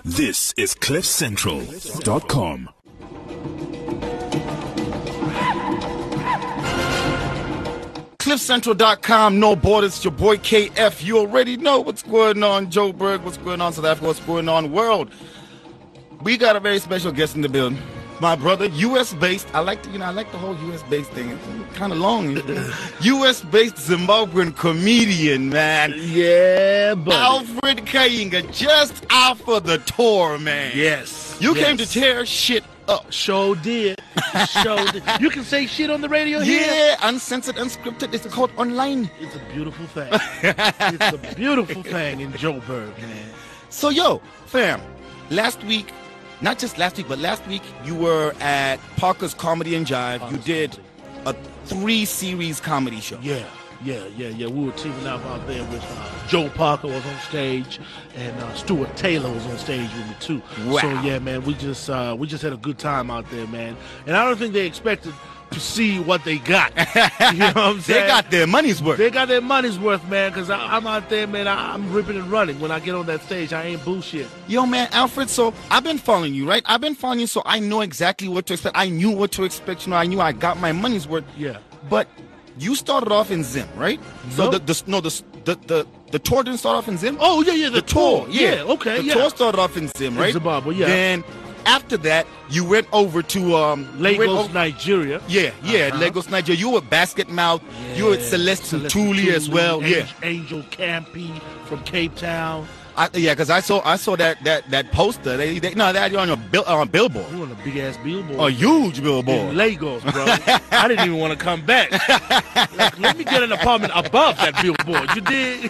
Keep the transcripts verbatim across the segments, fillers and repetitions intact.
This is cliff central dot com. cliff central dot com, no borders, your boy K F. You already know what's going on, Joburg, what's going on, South Africa, what's going on, world. We got a very special guest in the building. My brother, U S based. I like the, you know, I like the whole U S based thing. It's kind of long. U S based Zimbabwean comedian, man. Yeah, buddy. Alfred Kayinga, just out for the tour, man. Yes. You yes. came to tear shit up. Show did. Show did. You can say shit on the radio here. Yeah, uncensored, unscripted. It's called online. It's a beautiful thing. It's a beautiful thing in Joburg, man. So, yo, fam, last week, not just last week, but last week you were at Parker's Comedy and Jive. Parker's you did a three-series comedy show. Yeah, yeah, yeah, yeah. We were teaming up out there with uh, Joe Parker was on stage, and uh, Stuart Taylor was on stage with me too. Wow. So yeah, man, we just uh, we just had a good time out there, man. And I don't think they expected to see what they got. You know what I'm saying? They got their money's worth. They got their money's worth, man, because I'm out there, man. I, I'm ripping and running. When I get on that stage, I ain't bullshit. Yo, man, Alfred, so I've been following you, right? I've been following you, so I know exactly what to expect. I knew what to expect. You know, I knew I got my money's worth. Yeah. But you started off in Zim, right? So Nope. the, the no the, the the the tour didn't start off in Zim. Oh, yeah, yeah, the, the tour, tour. yeah. Yeah, okay, The yeah. tour started off in Zim, right? In Zimbabwe, yeah. Then after that, you went over to um you went Lagos, over- Nigeria. Yeah, yeah, Uh-huh. Lagos, Nigeria. You were Basket Mouth. You were with Celeste Ntuli as well. Angel, Yeah, Angel Campy from Cape Town. I, yeah, because I saw I saw that that that poster. They, they no, they had you on a bill on a billboard, We on a big ass billboard. a huge in billboard. Lagos, bro. I didn't even want to come back. Like, let me get an apartment above that billboard. You did?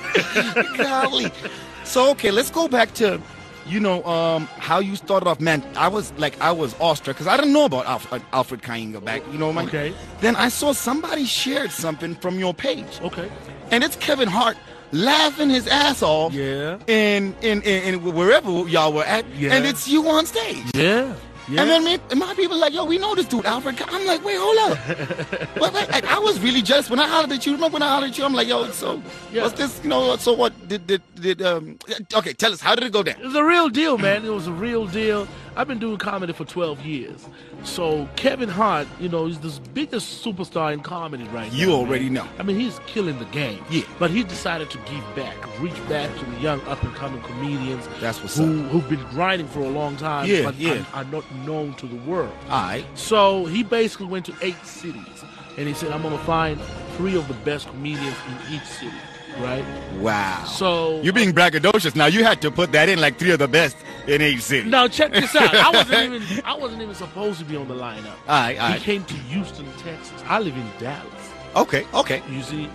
Golly. So okay, let's go back to, you know, um, how you started off, man. I was like, I was awestruck because I didn't know about Alfred, Alfred Kayinga back. You know, man. Okay. Then I saw somebody shared something from your page, Okay. and it's Kevin Hart laughing his ass off. Yeah. In in in, in wherever y'all were at, Yeah. and it's you on stage. Yeah. Yeah. And then me, and my people like, yo, we know this dude, Alfred. I'm like, wait, hold up. But like, like, I was really jealous when I hollered at you. Remember when I hollered at you? I'm like, yo, so Yeah. what's this? You know, so what did did did um? Okay, tell us, how did it go down? It was a real deal, man. It was a real deal. I've been doing comedy for twelve years. So Kevin Hart, you know, is the biggest superstar in comedy right now. You already man. know. I mean, he's killing the game. Yeah. But he decided to give back, reach back to the young up-and-coming comedians That's what's who, who've been grinding for a long time, Yeah, but yeah. Are, are not known to the world. All right. So he basically went to eight cities, and he said, I'm going to find three of the best comedians in each city, right? Wow. So You're being braggadocious. Now you had to put that in like three of the best in each city. Now check this out. I wasn't even I wasn't even supposed to be on the lineup. All right, all He right. came to Houston, Texas. I live in Dallas. Okay, okay. You see,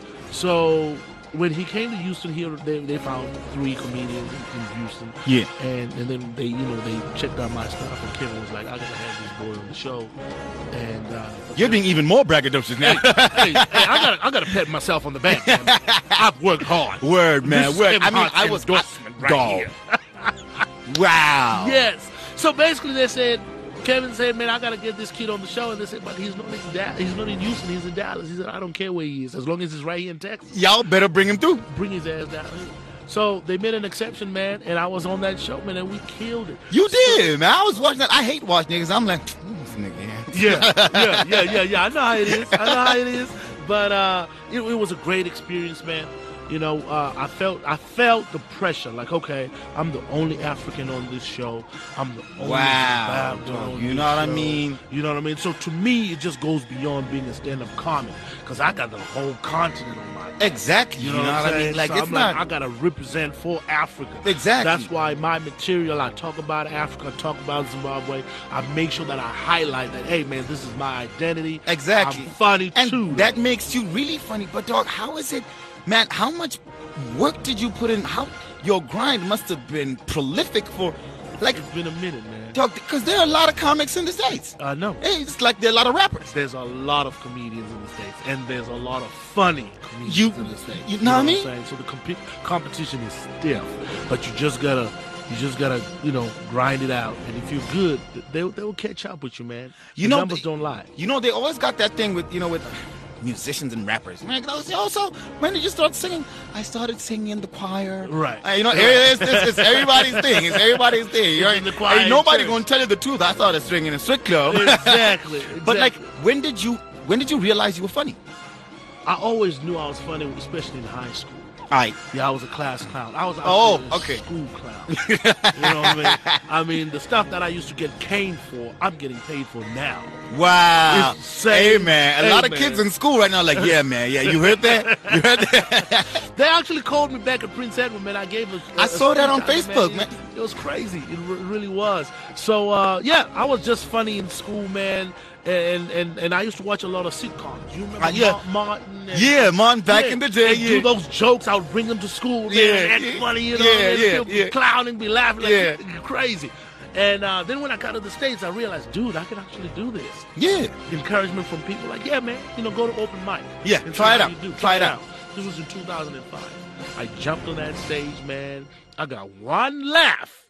so when he came to Houston, here they, they found three comedians in, in Houston. Yeah. And and then they you know they checked out my stuff, and Kevin was like, I gotta have this boy on the show. And uh, You're being even more braggadocious now. hey, hey, I gotta I gotta pat myself on the back. Man. I've worked hard. Word, man. This is Word. Kevin I mean, Hart's I was endorsement I, right dog. here. Wow. Yes. So basically, they said, Kevin said, "Man, I gotta get this kid on the show." And they said, "But he's not in Dallas. He's not in Houston. He's in Dallas." He said, "I don't care where he is, as long as he's right here in Texas. Y'all better bring him through. Bring his ass down here." So they made an exception, man, and I was on that show, man, and we killed it. You did, man. I was watching that. I hate watching niggas. I'm like, "Ooh, this nigga. Yeah, yeah, yeah, yeah, yeah. I know how it is. I know how it is. But uh, it, it was a great experience, man. You know, uh, I felt I felt the pressure. Like, okay, I'm the only African on this show. I'm the only Wow, Zimbabwean dog. on You this know what I show. mean? You know what I mean? So to me, it just goes beyond being a stand-up comic, because I got the whole continent on my back. Exactly. You know, what I'm I saying? mean? Like, so it's I'm not. like, I gotta represent for Africa. Exactly. That's why my material, I talk about Africa, I talk about Zimbabwe. I make sure that I highlight that, hey man, this is my identity. Exactly. I'm funny and too. that makes you really funny. But dog, how is it, man? How much work did you put in? How your grind must have been prolific for, like, It's been a minute, man. dog, because there are a lot of comics in the States. I know. Hey, it's like there are a lot of rappers. There's a lot of comedians in the States, and there's a lot of funny comedians You- in the States. you know what I mean? I'm saying? So the comp- competition is stiff, but you just gotta, you just gotta, you know, grind it out. And if you're good, they they will catch up with you, man. You the know, numbers they- don't lie. You know, they always got that thing with, you know, with musicians and rappers. Like, also, when did you start singing? I started singing in the choir. Right. Uh, you know, it's, it's, it's everybody's thing. It's everybody's thing. You know, in the choir ain't nobody in gonna tell you the truth. I started singing in a strip club. Exactly. exactly. But like, when did you when did you realize you were funny? I always knew I was funny, especially in high school. All right. Yeah, I was a class clown. I was Oh, actually a okay. school clown. You know what I mean? I mean, the stuff that I used to get caned for, I'm getting paid for now. Wow. It's same- Hey man, a hey, lot of man. kids in school right now like, yeah man, yeah, you heard that? You heard that? They actually called me back at Prince Edward, man. I gave a, a I saw that on speech out Facebook, there, man. It, it was crazy. It re- really was. So, uh, yeah, I was just funny in school, man. And, and and I used to watch a lot of sitcoms. You remember Uh, yeah. Ma- Martin? And, Yeah, man, back Yeah, in the day, and yeah. do those jokes. I would bring them to school. Man, Yeah, and act yeah, funny, you know. yeah, and yeah, people be yeah. clowning, be laughing, like Yeah. crazy. And uh, then when I got to the States, I realized, dude, I can actually do this. Yeah. Encouragement from people like, yeah, man, you know, go to open mic. Yeah, and see try it how out. you do. Try it out. This was in two thousand five. I jumped on that stage, man. I got one laugh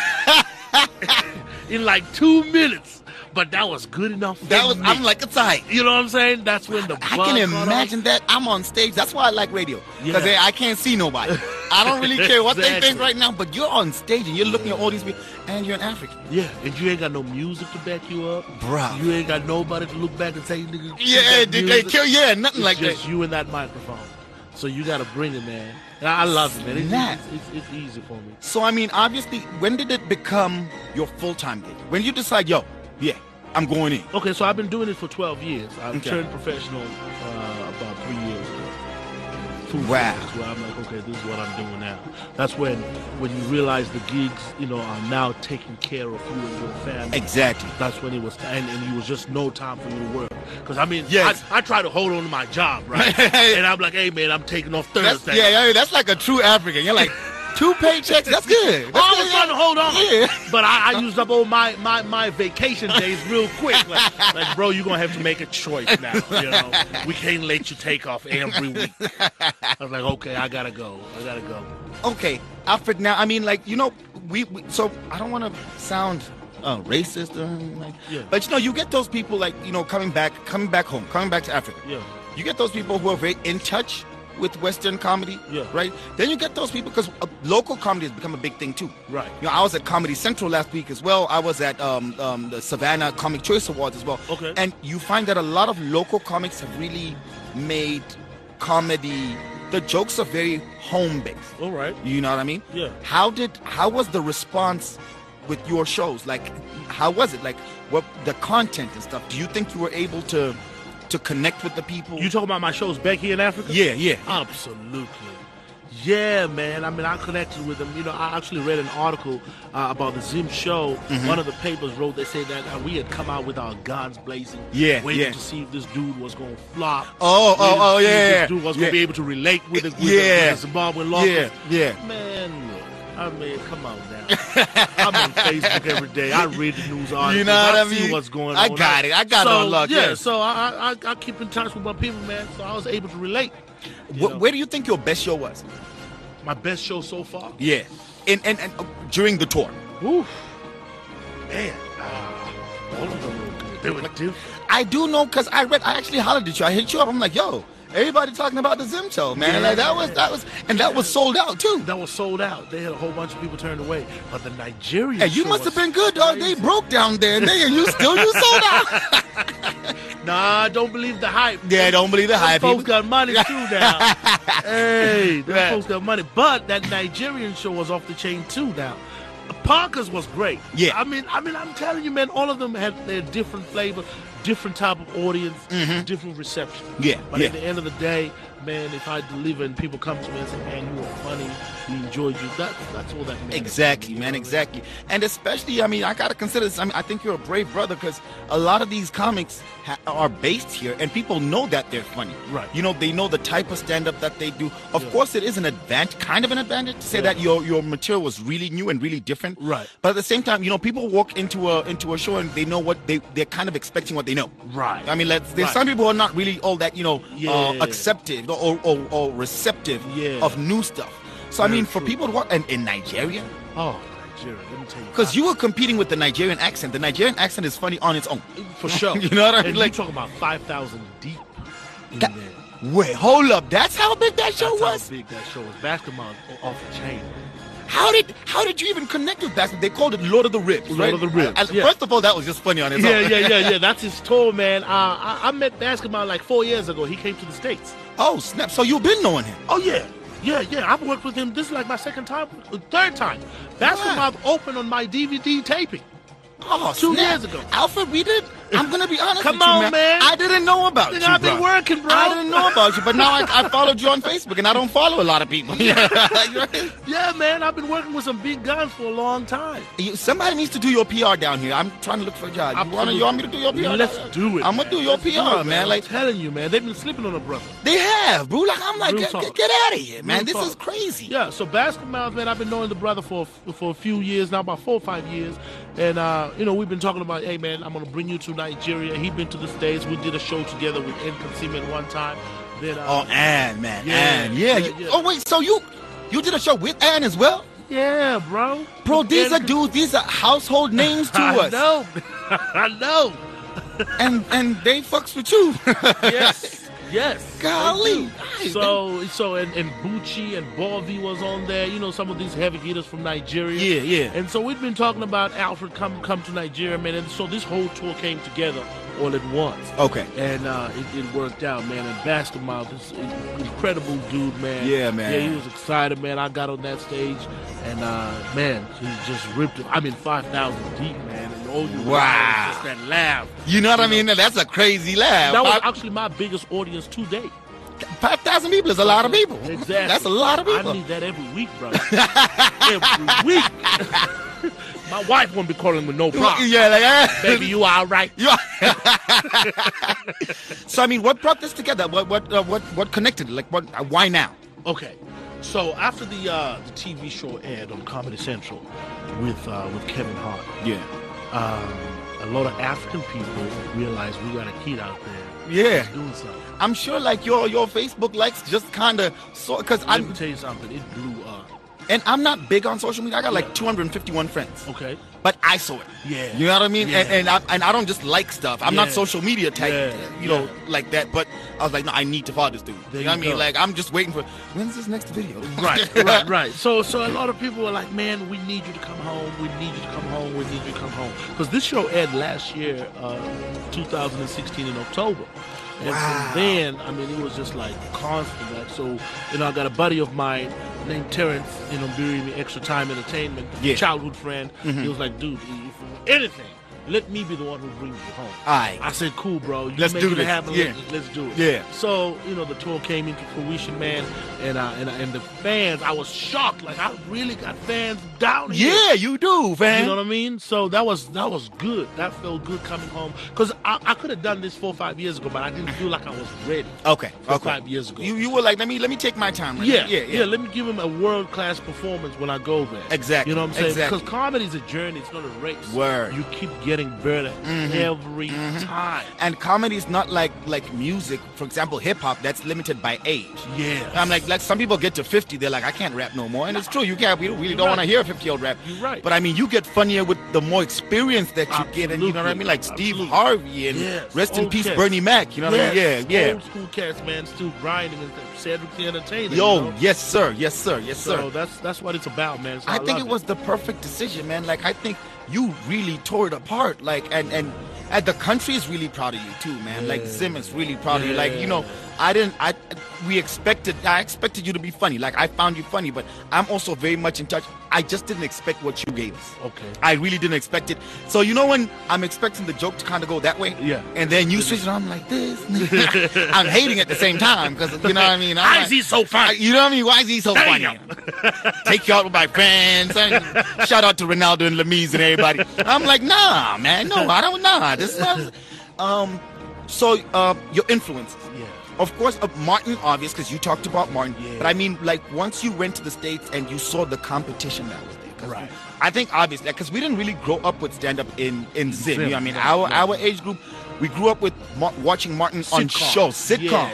in like two minutes, but that was good enough for That was me. I'm like, it's all right. You know what I'm saying? That's when the I buzz can got imagine that. I'm on stage. That's why I like radio. Because Yeah. I can't see nobody. I don't really care what they think Exactly. right now, but you're on stage and you're looking at all these people, and you're an African. on. Yeah, and you ain't got no music to back you up. Bruh. You ain't got nobody to look back and say, nigga, Yeah, that they, they music. kill, yeah, nothing It's like just that. you and that microphone. So you got to bring it, man. And I I love it, man. It's, Snap. it's, it's, it's easy for me. So, I mean, obviously, when did it become your full-time gig? When you decide, yo, yeah, I'm going in. Okay, so I've been doing it for twelve years. I Okay. turned professional uh, about three years ago. Food Wow. service, where I'm like, okay, this is what I'm doing now. That's when when you realize the gigs, you know, are now taking care of you and your family. Exactly. That's when it was, and, and it was just no time for you to work. Because I mean, Yes. I, I try to hold on to my job, right? And I'm like, hey man, I'm taking off That's, Thursday. yeah, yeah, that's like a true African. You're like, two paychecks, that's good. That's Oh, I good, was trying to hold on, Yeah. but I, I used up all my, my, my vacation days real quick. Like, like, bro, you're gonna have to make a choice now. You know, we can't let you take off every week. I was like, okay, I gotta go. I gotta go. Okay, Alfred. Now, I mean, like, you know, we, we so I don't want to sound uh, racist or anything, like, Yeah. but you know, you get those people like, you know, coming back, coming back home, coming back to Africa. Yeah. You get those people who are very in touch with Western comedy. Yeah. Right. Then you get those people because uh, local comedy has become a big thing too. Right. You know, I was at Comedy Central last week as well. I was at um, um, the Savannah Comic Choice Awards as well. Okay. And you find that a lot of local comics have really made comedy. The jokes are very home based. All right. You know what I mean? Yeah. How did how was the response with your shows? Like, how was it? Like, what the content and stuff? Do you think you were able to to connect with the people? You talking about my shows back here in Africa? yeah, yeah. Absolutely. Yeah, man. I mean, I connected with them. You know, I actually read an article uh, about the Zim show. Mm-hmm. One of the papers wrote, they said that uh, we had come out with our guns blazing. Yeah, waiting yeah. to see if this dude was going to flop. Oh, oh, waiting to oh, see if yeah, This dude was yeah. going to be able to relate with the, with Yeah. the, with the Zimbabwean locals. Yeah, yeah. Man, look. I mean, come on now. I'm on Facebook every day. I read the news articles. You know what I see mean? what's going I on. got it. I got it so, on lock, Yeah, yeah. so I, I, I keep in touch with my people, man. So I was able to relate. You Wh- know. where do you think your best show was? My best show so far? Yeah. And and, and uh, during the tour. Oof. Man, uh, all of them were good. They were different. I do know because I read. I actually hollered at you. I hit you up. I'm like, yo, everybody talking about the Zim show, man. Yeah. Like that was that was, and that was sold out too. That was sold out. They had a whole bunch of people turned away. But the Nigerian Hey, you show must have was been good, dog. They crazy. broke down there, and they and you still you sold out. Nah, don't believe the hype. Yeah, don't believe the Them hype. folks people. got money too now. Hey, them Right. folks got money. But that Nigerian show was off the chain too now. Parker's was great. Yeah. I mean, I mean, I'm telling you, man, all of them had their different flavor, different type of audience, different reception. Mm-hmm. Yeah, But yeah. at the end of the day, man, if I deliver and people come to me and say, man, you were funny, we enjoyed you, that, that's all that matters. Exactly, You man, know? exactly. And especially, I mean, I got to consider this. I mean, I think you're a brave brother because a lot of these comics ha- are based here and people know that they're funny. Right. You know, they know the type of stand-up that they do. Of Yeah. course, it is an advantage, kind of an advantage to say Yeah. that your your material was really new and really different. Right. But at the same time, you know, people walk into a into a show and they know what they, they're kind of expecting what they know. Right. I mean, let's, there's Right. some people who are not really all that, you know, uh, Yeah. acceptive or, or, or receptive Yeah. of new stuff. So, I Very mean, for true. people to walk, and in Nigeria, Oh, Nigeria, let me tell you. because you were competing with the Nigerian accent. The Nigerian accent is funny on its own. For sure. You know what I mean? And Like- you talking about five thousand deep. That- there. Wait, hold up. That's how big that show That's was? how big that show was. Basketball off the chain. How did how did you even connect with basketball? They called it Lord of the Ribs, Lord right? of the Ribs, As- yeah. First of all, that was just funny on its Yeah, own. yeah, yeah, yeah. That's his tour, man. Uh, I, I met Basketball like four years ago. He came to the States. Oh, snap. So you've been knowing him? Oh, yeah. Yeah, yeah. I've worked with him. This is like my second time, third time. Basketball opened on my D V D taping. Oh, Two snap. years ago. Alfred, we did. I'm gonna be honest Come with you, on, man. man. I didn't know about Nigga, you, I've been bro. working, bro. I didn't know about you, but now I, I followed you on Facebook, and I don't follow a lot of people. Yeah, man. I've been working with some big guns for a long time. You- Somebody needs to do your P R down here. I'm trying to look for a job. You, wanna, you want me to do your P R? Let's do it. I'm gonna man. do your Let's P do R, it, man. Like I'm telling you, man. They've been sleeping on a brother. they have, bro. Like I'm like, Real get, talk. get, get out of here, man. Real This talk. is crazy. Yeah, so Basketball, man, I've been knowing the brother for for a few years now, about four or five years. And, uh, you know, we've been talking about, hey, man, I'm going to bring you to Nigeria. He'd been to the States. We did a show together with Inconceivable one time. Then, uh, Oh, Ann, man, Yeah, Ann, yeah. yeah, You- yeah. Oh wait, so you you did a show with Ann as well, yeah, bro. bro? These are And- dudes. These are household names to I us, know. I know. and and they fucks with you. Yes. Yes. Golly. they do. Nice, So, so and, and Bucci and Borvi was on there. You know, some of these heavy hitters from Nigeria. Yeah, yeah. And so we've been talking about Alfred come come to Nigeria, man. And so this whole tour came together all at once. Okay. And uh, it, it worked out, man. And Basketball, this incredible dude, man. Yeah, man. Yeah, he was excited, man. I got on that stage, and uh, man, he just ripped it. I mean, five thousand deep, man. And all you Wow. got was just that laugh. You know what I mean? That's a crazy laugh. That was Five- actually my biggest audience to date. Five thousand people is a lot of people. Exactly. That's a lot of people. I need that every week, brother. Every week. My wife won't be calling with no problem. Yeah, like, eh. Baby, you all right? You are- so I mean, what brought this together? What what uh, what what connected? Like, what? Uh, why now? Okay. So after the uh, the T V show aired on Comedy Central with uh, with Kevin Hart, Yeah. um, a lot of African people realized we got a kid out there Yeah. doing something. I'm sure, like your your Facebook likes just kind of so because Let me I'm tell you something. It blew up. and I'm not big on social media. I got like two hundred fifty-one friends, Okay. but I saw it. Yeah. You know what I mean? Yeah. And and I, and I don't just like stuff. I'm not Yeah. social media type, Yeah. you know, Yeah. like that. But I was like, no, I need to follow this dude. There you know what I you mean? go. Like I'm just waiting for when's this next video? Right, right, right. So, so a lot of people were like, "Man, we need you to come home. We need you to come home. We need you to come home." Because this show aired last year, uh, two thousand sixteen in October, and Wow. from then, I mean, it was just like constant. Like, so, you know, I got a buddy of mine named Terrence, you know, Bury Me Extra Time Entertainment, Yeah. childhood friend. He was like, "Dude, if anything, let me be the one who brings you home." Aight. I said, "Cool, bro. You Let's make do it this. happen. Yeah. Let's, let's do it." Yeah. So, you know, the tour came into fruition, man, and uh, and and the fans, I was shocked. Like, I really got fans down here. Yeah, you do, man. You know what I mean? So that was that was good. That felt good coming home. Because I, I could have done this four or five years ago, but I didn't feel like I was ready. Okay, Four or okay. five years ago. You you were like, let me let me take my time. Right Yeah, now. yeah, yeah, yeah. Let me give him a world class performance when I go there. Exactly, You know what I'm saying? exactly. Because comedy is a journey; it's not a race. Word. You keep getting better every time. And comedy is not like like music. For example, hip hop that's limited by age. Yeah. I'm like, like some people get to fifty, they're like, I can't rap no more, and it's true. You can't. We really don't right. want to hear a fifty-year-old rap. You're right. But I mean, you get funnier with the more experience that you get, and you know what I mean, like Steve Absolutely. Harvey and Yes. rest in Old peace cats. Bernie Mac. You know what I mean? Yes. Yeah, yeah. Old school cats, man, still grinding and Cedric the Entertainer. Yo, you know? yes sir, yes sir, yes sir. So that's that's what it's about, man. So I think love it was the perfect decision, man. Like I think you really tore it apart. Like and and and the country is really proud of you too, man. Like Yeah. Zim is really proud of you. Like you Yeah. know, I didn't. I we expected. I expected you to be funny. Like I found you funny, but I'm also very much in touch. I just didn't expect what you gave us. Okay. I really didn't expect it. So you know when I'm expecting the joke to kind of go that way, Yeah. and then you switch it on like this. I'm hating at the same time because you know what I mean. I'm Why like- is he so funny? You know what I mean? Why is he so funny? Damn. Take you out with my friends. And shout out to Ronaldo and Lemise and everybody. I'm like, nah, man, no, I don't nah. This is not. Um, so uh, your influences. Yeah. Of course, uh, Martin, obvious, because you talked about Martin. Yeah. But I mean, like, once you went to the States and you saw the competition that was there. 'cause Right. I think, obviously, because we didn't really grow up with stand-up in, in Zim. You know what I mean? Right, Our right. our age group, we grew up with Mar- watching Martin on Sitcoms. shows, sitcoms. Yeah.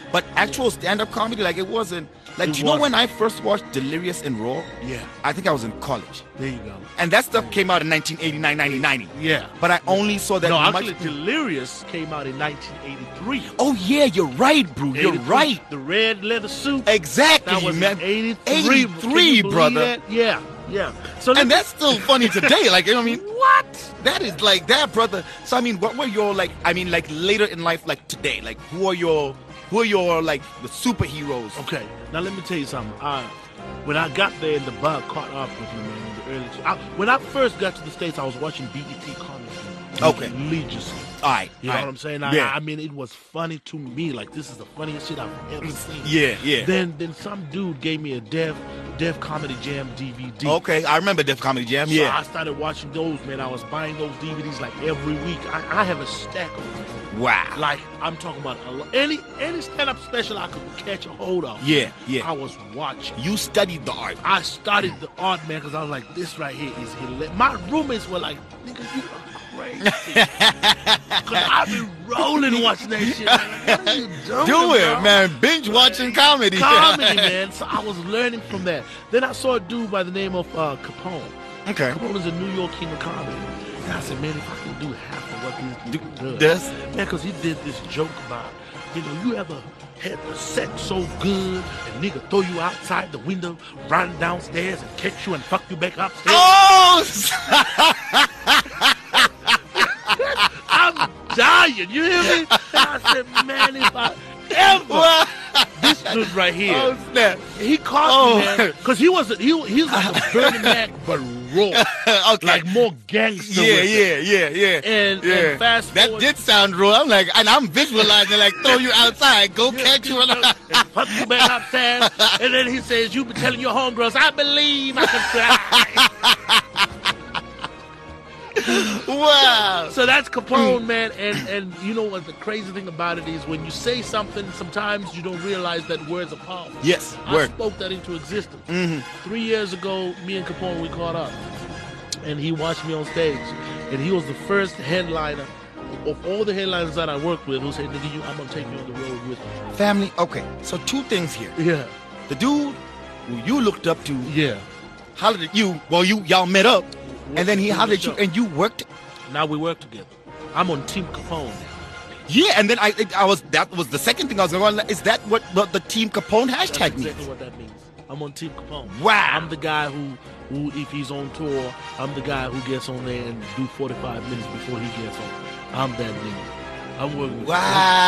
But actual stand-up comedy, like it wasn't. Like, It do you know wasn't. when I first watched Delirious and Raw? Yeah. I think I was in college. There you go. And that stuff came out in nineteen eighty-nine, nineteen ninety. Yeah. But I only saw that No, much. actually, Delirious came out in nineteen eighty-three. Oh, yeah, you're right, bro. You're eighty-three. right. The red leather suit. Exactly, That was man. in eighty-three. eighty-three, Can you believe brother. that? Yeah, yeah. So let And me- that's still funny today. Like, you know what I mean? What? That is like that, brother. So, I mean, what were your, like, I mean, like, later in life, like today? Like, who are your, who are your, like, the superheroes? Okay, now let me tell you something. Uh, when I got there, the bug caught up with me, man. In the early, I, when I first got to the States, I was watching B E T comedy Okay. religiously. All right. You know all right. what I'm saying? I, Yeah. I mean, it was funny to me. Like, this is the funniest shit I've ever seen. Yeah, yeah. Then, then some dude gave me a Def Def Comedy Jam D V D. Okay, I remember Def Comedy Jam. So Yeah. I started watching those, man. I was buying those D V Ds like every week. I, I have a stack of them. Wow. Like, I'm talking about a lo- any any stand-up special I could catch a hold of. Yeah, yeah. I was watching. You studied the art. I studied the art, man, because I was like, this right here is hilarious. My roommates were like, nigga, you are crazy. Because I've been rolling watching that shit. Like, what are you doing, Do it, bro? man. Binge watching comedy. Comedy, man. So I was learning from that. Then I saw a dude by the name of uh, Capone. Okay. Capone is a New York king of comedy. And I said, man, if I can do half of what these Do dudes do. this. Man, because he did this joke about, you know, you ever had the sex so good and nigga throw you outside the window, run downstairs and catch you and fuck you back upstairs? Oh! I'm dying. You hear me? And I said, man, if I ever this dude right here, Oh, snap. he caught Oh. me, man, because he was a, he he was like a Bernie Mac, but raw, Okay. like more gangster. Yeah, with it. yeah, yeah, yeah. And- yeah. and fast That forward- did sound real. I'm like, and I'm visualizing like throw you outside, go catch you. and fuck you back upstairs. And then he says, you be telling your homegirls, I believe I can try. Wow. So that's Capone, man. And and you know what the crazy thing about it is when you say something, sometimes you don't realize that words are powerful. Yes, I word. spoke that into existence. Mm-hmm. Three years ago, me and Capone, we caught up. And he watched me on stage. And he was the first headliner of all the headliners that I worked with who said, nigga, you, I'm going to take you on the road with me. Family. Okay, so two things here. Yeah. The dude who you looked up to Yeah. hollered at you. Well, you y'all met up, and then he Worked hollered at the you, show. and you worked. Now we work together. I'm on Team Capone now. Yeah, and then I I was that was the second thing I was going. Is that what the, the Team Capone That's hashtag exactly means? what that means. I'm on Team Capone. Wow. I'm the guy who, who, if he's on tour, I'm the guy who gets on there and do forty-five minutes before he gets on. I'm that nigga. I'm working with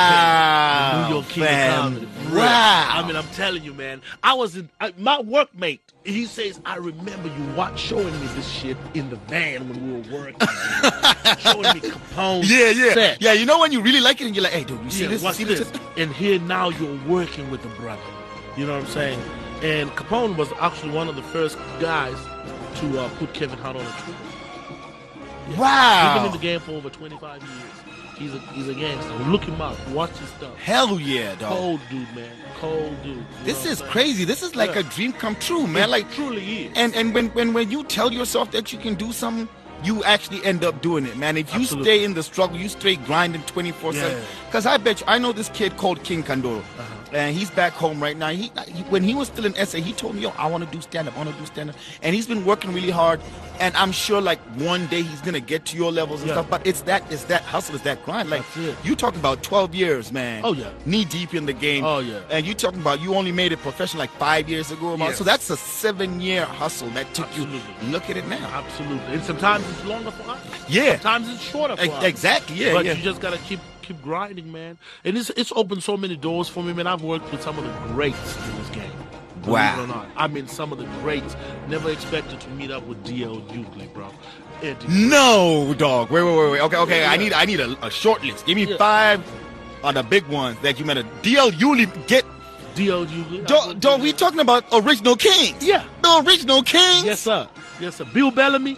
Wow, the New York King fam. of Comedy. for real. Wow. I mean, I'm telling you, man. I was in I, my workmate. He says, I remember you watch showing me this shit in the van when we were working. showing me Capone. Yeah, yeah, set. yeah. You know when you really like it, and you're like, hey, dude, you see Yeah, this? You watch see this. this? And here now you're working with the brother. You know what I'm saying? And Capone was actually one of the first guys to uh, put Kevin Hart on a tour. He's been Wow. in the game for over twenty-five years. He's a he's a gangster. Look him up. Watch his stuff. Hell yeah, dog. Cold dude, man. Cold dude. You This know is what I'm crazy. This is like Yeah. a dream come true, saying? man. It Like, truly is. and and when when when you tell yourself that you can do something, you actually end up doing it, man. If you Absolutely. stay in the struggle, you stay grinding twenty-four seven. Yeah. Because I bet you, I know this kid called King Kandoro. And he's back home right now. He, he when he was still in S A, he told me, "Yo, I want to do stand up. I want to do stand up." And he's been working really hard. And I'm sure, like one day, he's gonna get to your levels and Yeah. stuff. But it's that, it's that hustle, it's that grind. Like That's it. you talking about twelve years, man. Oh, yeah. knee deep in the game. Oh, yeah. And you talking about you only made it professional like five years ago. man. Yes. So that's a seven year hustle that took you. Absolutely. Look at it now. Absolutely. And sometimes it's longer for us. Yeah. Sometimes it's shorter for Ex- us. exactly. Yeah. but yeah. you just gotta keep keep grinding, man. And it's it's opened so many doors for me, man. I've worked with some of the greats in this game. Believe Wow. it or not. I mean, some of the greats. Never expected to meet up with D L Hughley, bro. Eddie. No, dog. Wait, wait, wait, wait. Okay, okay. I Yeah. need, I need a, a short list. Give me Yeah. five of the big ones that you met. A D L Hughley get. D L Hughley. Dog, dog, we talking about original kings. Yeah. The original kings. Yes, sir. Yes, sir. Bill Bellamy.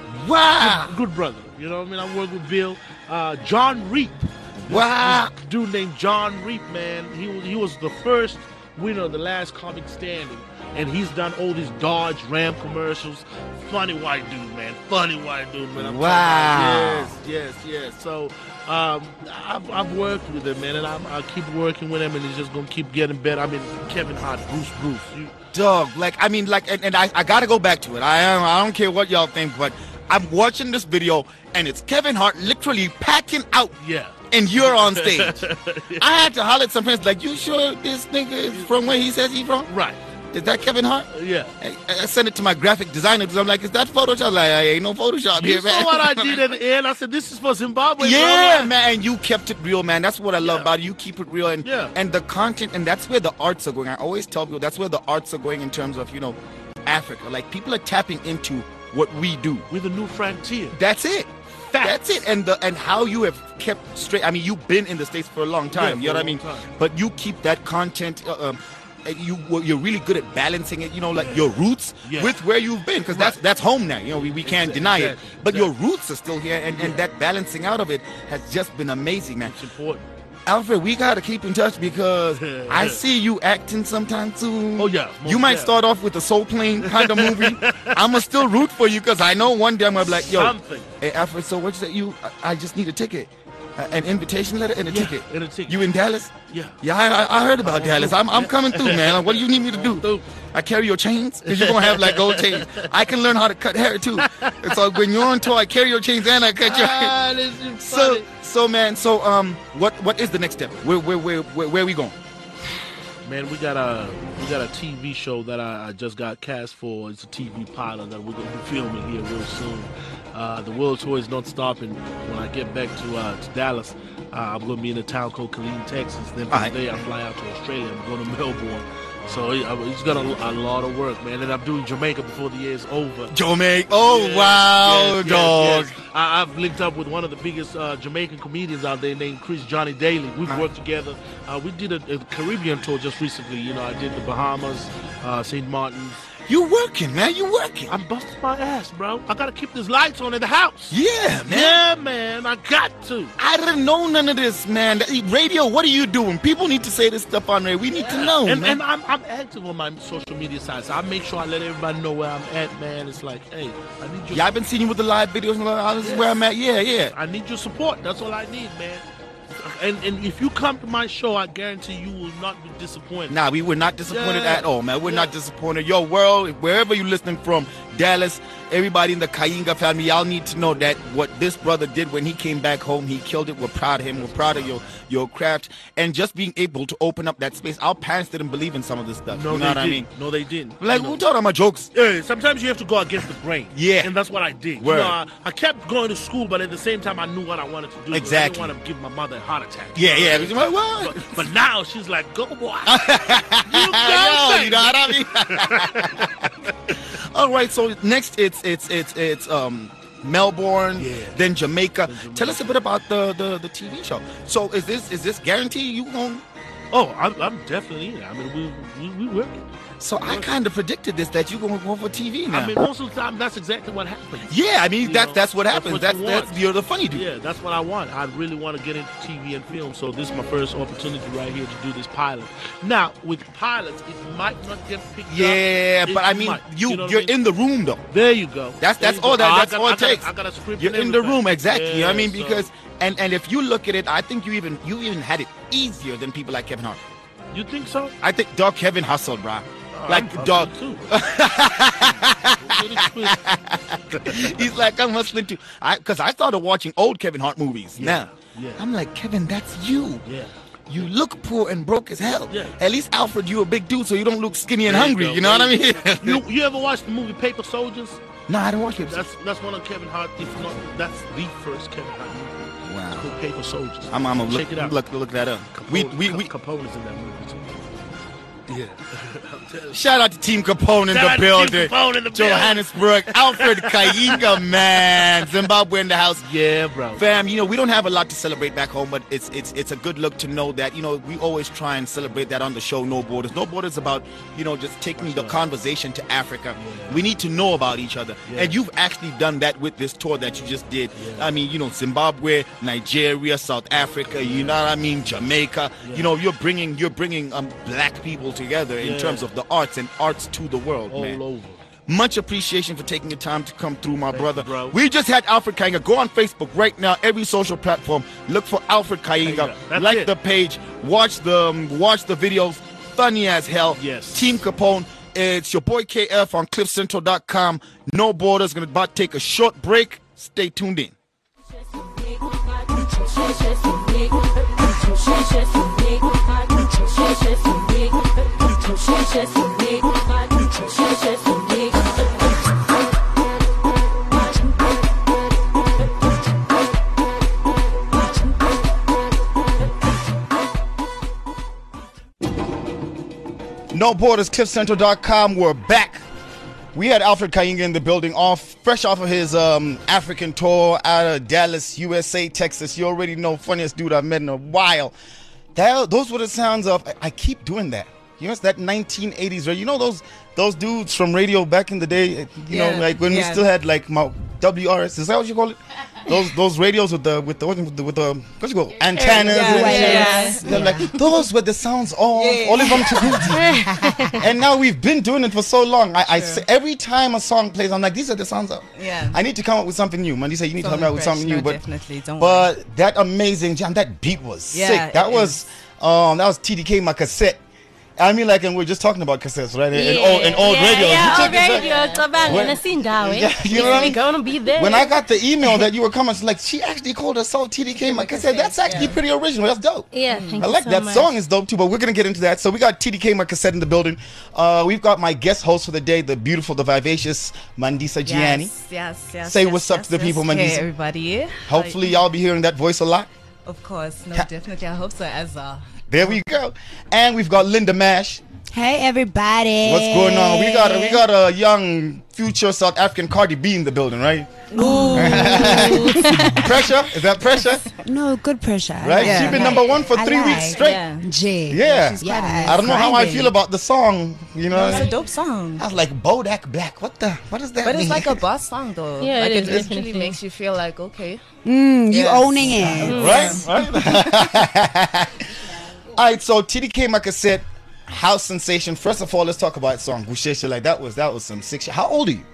Wow. Good brother. You know what I mean? I work with Bill. Uh, John Reap. Wow. This dude named John Reap, man. He was he was the first winner of the last comic standing, and he's done all these Dodge Ram commercials, funny white dude, man. Funny white dude, man. I'm Wow. Yes, yes, yes. So um, I've, I've worked with him, man, and I'm, I keep working with him, and he's just gonna keep getting better. I mean, Kevin Hart, Bruce, Bruce. You, Dog, like I mean, like, and, and I, I gotta go back to it. I am, I don't care what y'all think, but I'm watching this video, and it's Kevin Hart literally packing out, yeah. and you're on stage. I had to holler at some friends, like, you sure this nigga is from where he says he's from? Right. Is that Kevin Hart? Yeah. I, I sent it to my graphic designer because I'm like, is that Photoshop? Like, I ain't no Photoshop You here, man. saw what I did at the end? I said, this is for Zimbabwe. Yeah, bro. man, and you kept it real, man. That's what I love Yeah. about it. You keep it real, and Yeah. and the content, and that's where the arts are going. I always tell people that's where the arts are going in terms of, you know, Africa. Like, people are tapping into what we do. With a new frontier. That's it. Facts. That's it. And the and how you have kept straight. I mean, you've been in the States for a long time. Yeah, you know for what I a mean? long time. But you keep that content. Uh, um, and you well, you're really good at balancing it. You know, like your roots Yeah. with where you've been, because that's Right. that's home now. You know, we, we can't Exactly, deny it. exactly, But your exactly. roots are still here, and, and that balancing out of it has just been amazing, man. It's important. Alfred, we gotta keep in touch because I see you acting sometime soon. Oh, yeah, most You might definitely. start off with a Soul Plane kind of movie. I'ma still root for you because I know one day I'm gonna be like, yo, Something. hey Alfred, so what you say? You, I, I just need a ticket, uh, an invitation letter, and a Yeah, ticket. and a ticket. You in Dallas? Yeah. Yeah, I, I- I heard about Dallas. I'm, I'm coming through, man. What do you need me to do? Through. I carry your chains because you're gonna have like gold chains. I can learn how to cut hair too. So when you're on tour, I carry your chains and I cut your hair. Ah, this is So, funny. so man, so um, what what is the next step? Where where where where, where are we going? Man, we got a we got a T V show that I, I just got cast for. It's a T V pilot that we're gonna be filming here real soon. Uh, the world tour is not stopping. When I get back to uh, to Dallas, uh, I'm gonna be in a town called Killeen, Texas. Then from Alright. there, I fly out to Australia. I'm going to Melbourne. So it, it's got a, a lot of work, man. And I'm doing Jamaica before the year is over. Jamaica. Oh Yes, wow, yes, yes, dog. yes. I, I've linked up with one of the biggest uh, Jamaican comedians out there named Chris Johnny Daly. We've Uh-huh. worked together. Uh, we did a, a Caribbean tour just recently. You know, I did the Bahamas, uh, Saint Martin. You working, man? You working? I'm busting my ass, bro. I gotta keep these lights on in the house. Yeah, man. Yeah, man. I got to. I didn't know none of this, man. Radio, what are you doing? People need to say this stuff on radio. We need to know, And, man. and I'm, I'm active on my social media sites. I make sure I let everybody know where I'm at, man. It's like, hey, I need your yeah, I've been seeing you with the live videos. And all, this is where I'm at. Yeah, yeah. I need your support. That's all I need, man. And and if you come to my show, I guarantee you will not be disappointed. Nah, we were not disappointed Yeah. at all, man. We're Yeah. not disappointed. Yo, world, wherever you're listening from, Dallas, everybody in the Kayinga family, y'all need to know that what this brother did when he came back home, he killed it. We're proud of him. We're proud of your your craft. And just being able to open up that space. Our parents didn't believe in some of this stuff. No, you know they what I didn't. mean? No, they didn't. Like, You know, who told them my jokes? yeah, sometimes you have to go against the grain. Yeah. And that's what I did. Word. You know, I, I kept going to school, but at the same time, I knew what I wanted to do. Exactly. I didn't want to give my mother a heart attack. Yeah, You know yeah. what I mean? But, what? But, but now she's like, go, boy. Yo, you know what I mean? All right, so next it's it's it's it's um Melbourne, Yeah. then Jamaica. Jamaica. Tell us a bit about the, the the T V show. So is this is this guaranteed you going? Oh, I'm, I'm definitely in. I mean, we we, we working. So I kind of predicted this that you going to go for T V now. I mean, most of the time, that's exactly what happens. yeah, I mean You that know, that's what that's happens. what That's you that's, want. you're the funny dude. Yeah, that's what I want. I really want to get into T V and film, so this is my first opportunity right here to do this pilot. Now, with pilots, it might not get picked up. Yeah, It but I mean might. you, know what you're I mean? in the room though. There you go. That's There that's you go. all that I that's got- all I it got a- takes. I got a script. You're and in the everything. room exactly. you know what I mean Yeah, so- because and and if you look at it, I think you even you even had it easier than people like Kevin Hart. You think so? I think dog Kevin hustled, bro. Oh, Like I'm dog. hustling too. He's like, I'm hustling too. I because I started watching old Kevin Hart movies now. yeah. I'm like, Kevin, that's you. Yeah. You look poor and broke as hell. Yeah. At least Alfred, you a big dude, so you don't look skinny and There you hungry. go. You know what I There mean? you, you ever watched the movie Paper Soldiers? no, I don't watch it. That's that's one of Kevin Hart. If not, that's the first Kevin Hart movie. It's Wow. called Paper Soldiers. I'm, I'm gonna Check look, it out. look look that up. We Capone- we we. Capone is in that movie too. Yeah. I'm telling you. Shout out to Team Capone in Shout the out to Team building. Capone in the building. Johannesburg, Alfred Kayinga, man, Zimbabwe in the house. Yeah, bro. Fam, you know, we don't have a lot to celebrate back home, but it's it's it's a good look to know that, you know, we always try and celebrate that on the show, No Borders. No Borders about, you know, just taking the conversation to Africa. Yeah. We need to know about each other. Yeah. And you've actually done that with this tour that you just did. Yeah. I mean, you know, Zimbabwe, Nigeria, South Africa, you know what I mean, Jamaica. Yeah. You know, you're bringing you're bringing um black people together in Yeah. terms of the arts and arts to the world, All man. over. Much appreciation for taking your time to come through, my Thank brother. you, bro. We just had Alfred Kainga. Go on Facebook right now, every social platform. Look for Alfred Kainga. Kainga. That's Like it. the page. Watch the um, watch the videos. Funny as hell. Yes. Team Capone. It's your boy K F on cliff central dot com. No Borders. Going to about take a short break. Stay tuned in. No Borders, cliff central dot com. We're back. We had Alfred Kainga in the building, off fresh off of his um, African tour out of Dallas, U S A, Texas. You already know, funniest dude I've met in a while. That, those were the sounds of. I, I keep doing that. You know, it's that nineteen eighties, right? You know those those dudes from radio back in the day. You Yeah, know, like when yeah. we still had like my W R S. Is that what you call it? Those those radios with the with the with the, with the what you call antennas. Yeah, and yeah, shit. They're like those were the sounds all Yeah. all of them together. And now we've been doing it for so long. I, I say, every time a song plays, I'm like, these are the sounds of. Yeah. I need to come up with something new. Man, you say you need to come Something up with fresh. something No, new, but definitely, don't worry. but that amazing jam, that beat was Yeah, sick. That it was um that was T D K, my cassette. I mean, like, and we're just talking about cassettes, right? And old, and old yeah, radios. Yeah, You old check this out. radio. Cabang, When- and Sindawe. Yeah, you know what I mean? We're gonna be there. When I got the email that you were coming, it's like, she actually called herself T D K, my cassette. That's actually Yeah. pretty original. That's dope. yeah, thank I you like so that much. song is dope too, but we're gonna get into that. So we got T D K, my cassette in the building. Uh, we've got my guest host for the day, the beautiful, the vivacious Mandisa Gianni. Yes, yes, yes. Say yes, what's up yes, to the yes. people, Hey, Mandisa. everybody. Hopefully, y'all be hearing that voice a lot. Of course, no, Ha- definitely. I hope so as well. There we go. And we've got Linda Mash. Hey everybody! What's going on? We got we got a young future South African Cardi B in the building, right? Pressure? Is that pressure? No, good pressure. I Right? like She's been it. number one for I three like. weeks straight. Yeah. G. Yeah. She's Yeah. quite I don't know how I grinding. feel about the song, you know. It's a dope song. I was like Bodak Black. What the? What does that But mean? it's like a boss song though. Yeah, like it it, is, literally definitely. makes you feel like okay. Mm, you Yes. owning it. right? Right? All right, so T D K, my cassette, house sensation. First of all, let's talk about song. Gushesha, like that was that was some sick shit. How old are you?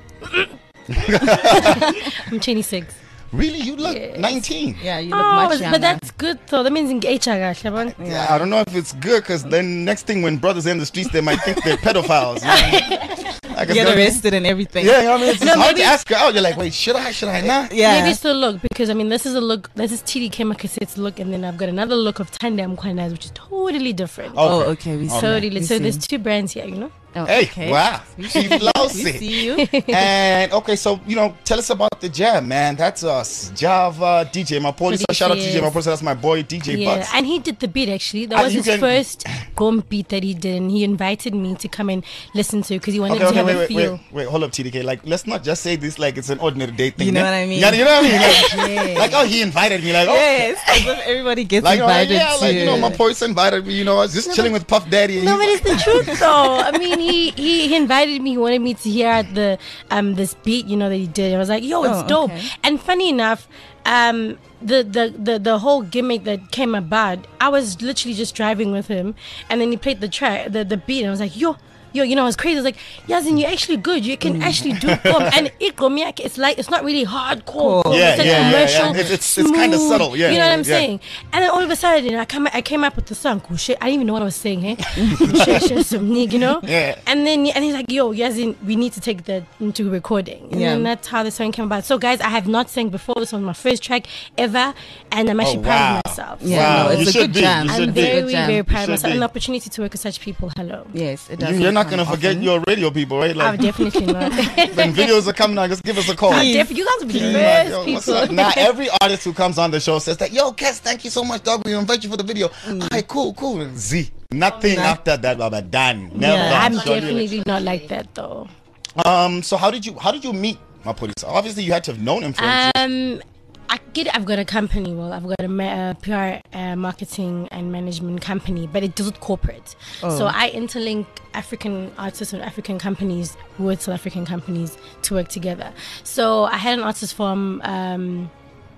I'm twenty-six. Really? You look Yes. nineteen. Yeah, you look Oh, much but younger. that's good though. That means engage Yeah, I don't know if it's good because then next thing when brothers are in the streets, they might think they're pedophiles. You know? Like, it's get gonna be- arrested and everything. Yeah, you know what I mean? It's, No, it's hard maybe- to ask her out. You're like, wait, should I? Should I not? yeah. Maybe still look because I mean this is a look. This is T D K Makasset's look, and then I've got another look of Tandem Quanaz, which is totally different. Oh, okay. We see. Totally. We So see. there's two brands here, you know. Oh, Hey, okay. wow. We She see you. flousy. We see you. And okay, so you know, tell us about the jam, man. That's us, Java D J, my police. Producer, Shout out to D J, my yes. police. That's my boy, D J Yeah, Bucks. and he did the beat actually. That Ah, was you his can- first gom beat that he did, and he invited me to come and listen to because he wanted Okay, to okay, have wait, a wait, feel. wait, wait, hold up, T D K. Like, let's not just say this like it's an ordinary day thing. You know man. what I mean? Yeah, you know what I mean? Like, Yeah. like, oh, he invited me. Like, oh, Yes, as if everybody gets like, oh, invited yeah, to. like you know, my police invited me. You know, I was just chilling with Puff Daddy. And No, he's but it's the truth though. I mean, he, he he invited me. He wanted me to hear the um this beat, you know, that he did. I was like, yo, it's Oh, dope. okay. And funny enough, um the, the the the whole gimmick that came about, I was literally just driving with him, and then he played the track, the the beat, and I was like, yo. Yo, you know, I was crazy. I was like, Yazin, you're actually good. You can actually do gom. And it gom, yeah, it's like, it's not really hardcore. Cool. It's Yeah, like yeah, yeah, commercial. yeah. It's- it's- it's kinda smooth. subtle, yeah. You know what I'm Yeah. saying? And then all of a sudden, I come, I came up with the song. Cool shit. I didn't even know what I was saying. Hey, shit, shit, some nig, you know. Yeah. And then, and he's like, "Yo, Yazin, we need to take that into recording." And Yeah. then that's how the song came about. So, guys, I have not sang before. This was my first track ever, and I'm actually Oh, proud wow. of myself. Yeah, Wow, no, it's you a should good be. jam. You I'm should be. very, Good jam. very proud You of should myself. be. An opportunity to work with such people. Hello. Yes, it You, does. you're not gonna forget your radio people, right? I'm Like definitely not. when videos are coming out, just give us a call. I'm def- you guys will be the Like, first yo, what's people. up? Now every artist who comes on the show says that, yo, Kes, thank you so much, dog. We invite you for the video. Mm. Alright, cool, cool. Z. Nothing after that, Baba. Done. Never. Yeah, I'm Surely. definitely not like that though. Um. So how did you how did you meet my police? Obviously, you had to have known him for. Um, I get. I've got a company. Well, I've got a ma- uh, P R, uh, marketing and management company, but it does it corporate. So I interlink African artists and African companies with South African companies to work together. So I had an artist from um,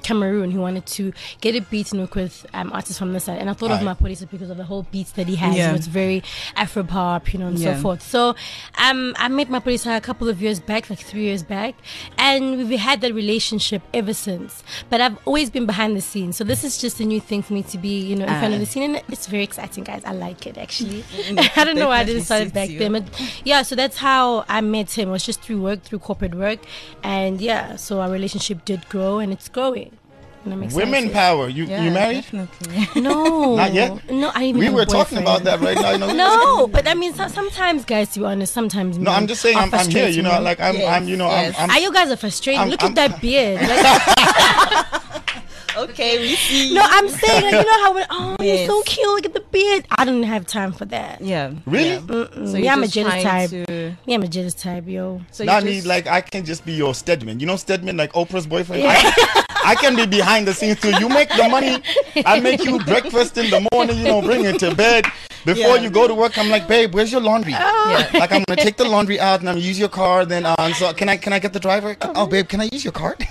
Cameroon. He wanted to get a beat and work with um, artists from the side. And I thought of Aye. Maphorisa because of the whole beats that he has. Yeah. It was very Afro-pop, you know, and Yeah. so forth. So um, I met Maphorisa a couple of years back, like three years back. And we've had that relationship ever since. But I've always been behind the scenes. So this is just a new thing for me to be, you know, in front of the scene. And it's very exciting, guys. I like it, actually. I don't know why I didn't start it back then. But yeah, so that's how I met him. It was just through work, through corporate work. And yeah, so our relationship did grow and it's growing. And I'm excited. Women power. You you married? Definitely. No. Not yet? No, I even We have a were talking boyfriend. about that right now. You know, No, but I mean, so, sometimes, guys, to be honest, sometimes. No, men I'm just saying are I'm, I'm here. You know, frustrating. like I'm, Yes, I'm you know, yes. I'm, I'm Ah, you guys are frustrating. I'm- Look I'm- at that beard. Like, Okay, we see. no, I'm saying, like, you know how, when, oh, you're Yes. so cute. Look at the beard. I don't have time for that. Yeah. Really? Yeah. Mm-mm. So yeah, you're I'm a just jealous trying type. to- Yeah, I'm a jealous type, yo. So Not you me, just, like I can just be your Stedman. You know Stedman, like Oprah's boyfriend? I, I can be behind the scenes too. You make the money, I make you breakfast in the morning, you know, bring it to bed. Before Yeah. you go to work, I'm like, babe, where's your laundry? Yeah. Like I'm gonna take the laundry out and I'm gonna use your car, then uh, so can I can I get the driver? Oh babe, can I use your card?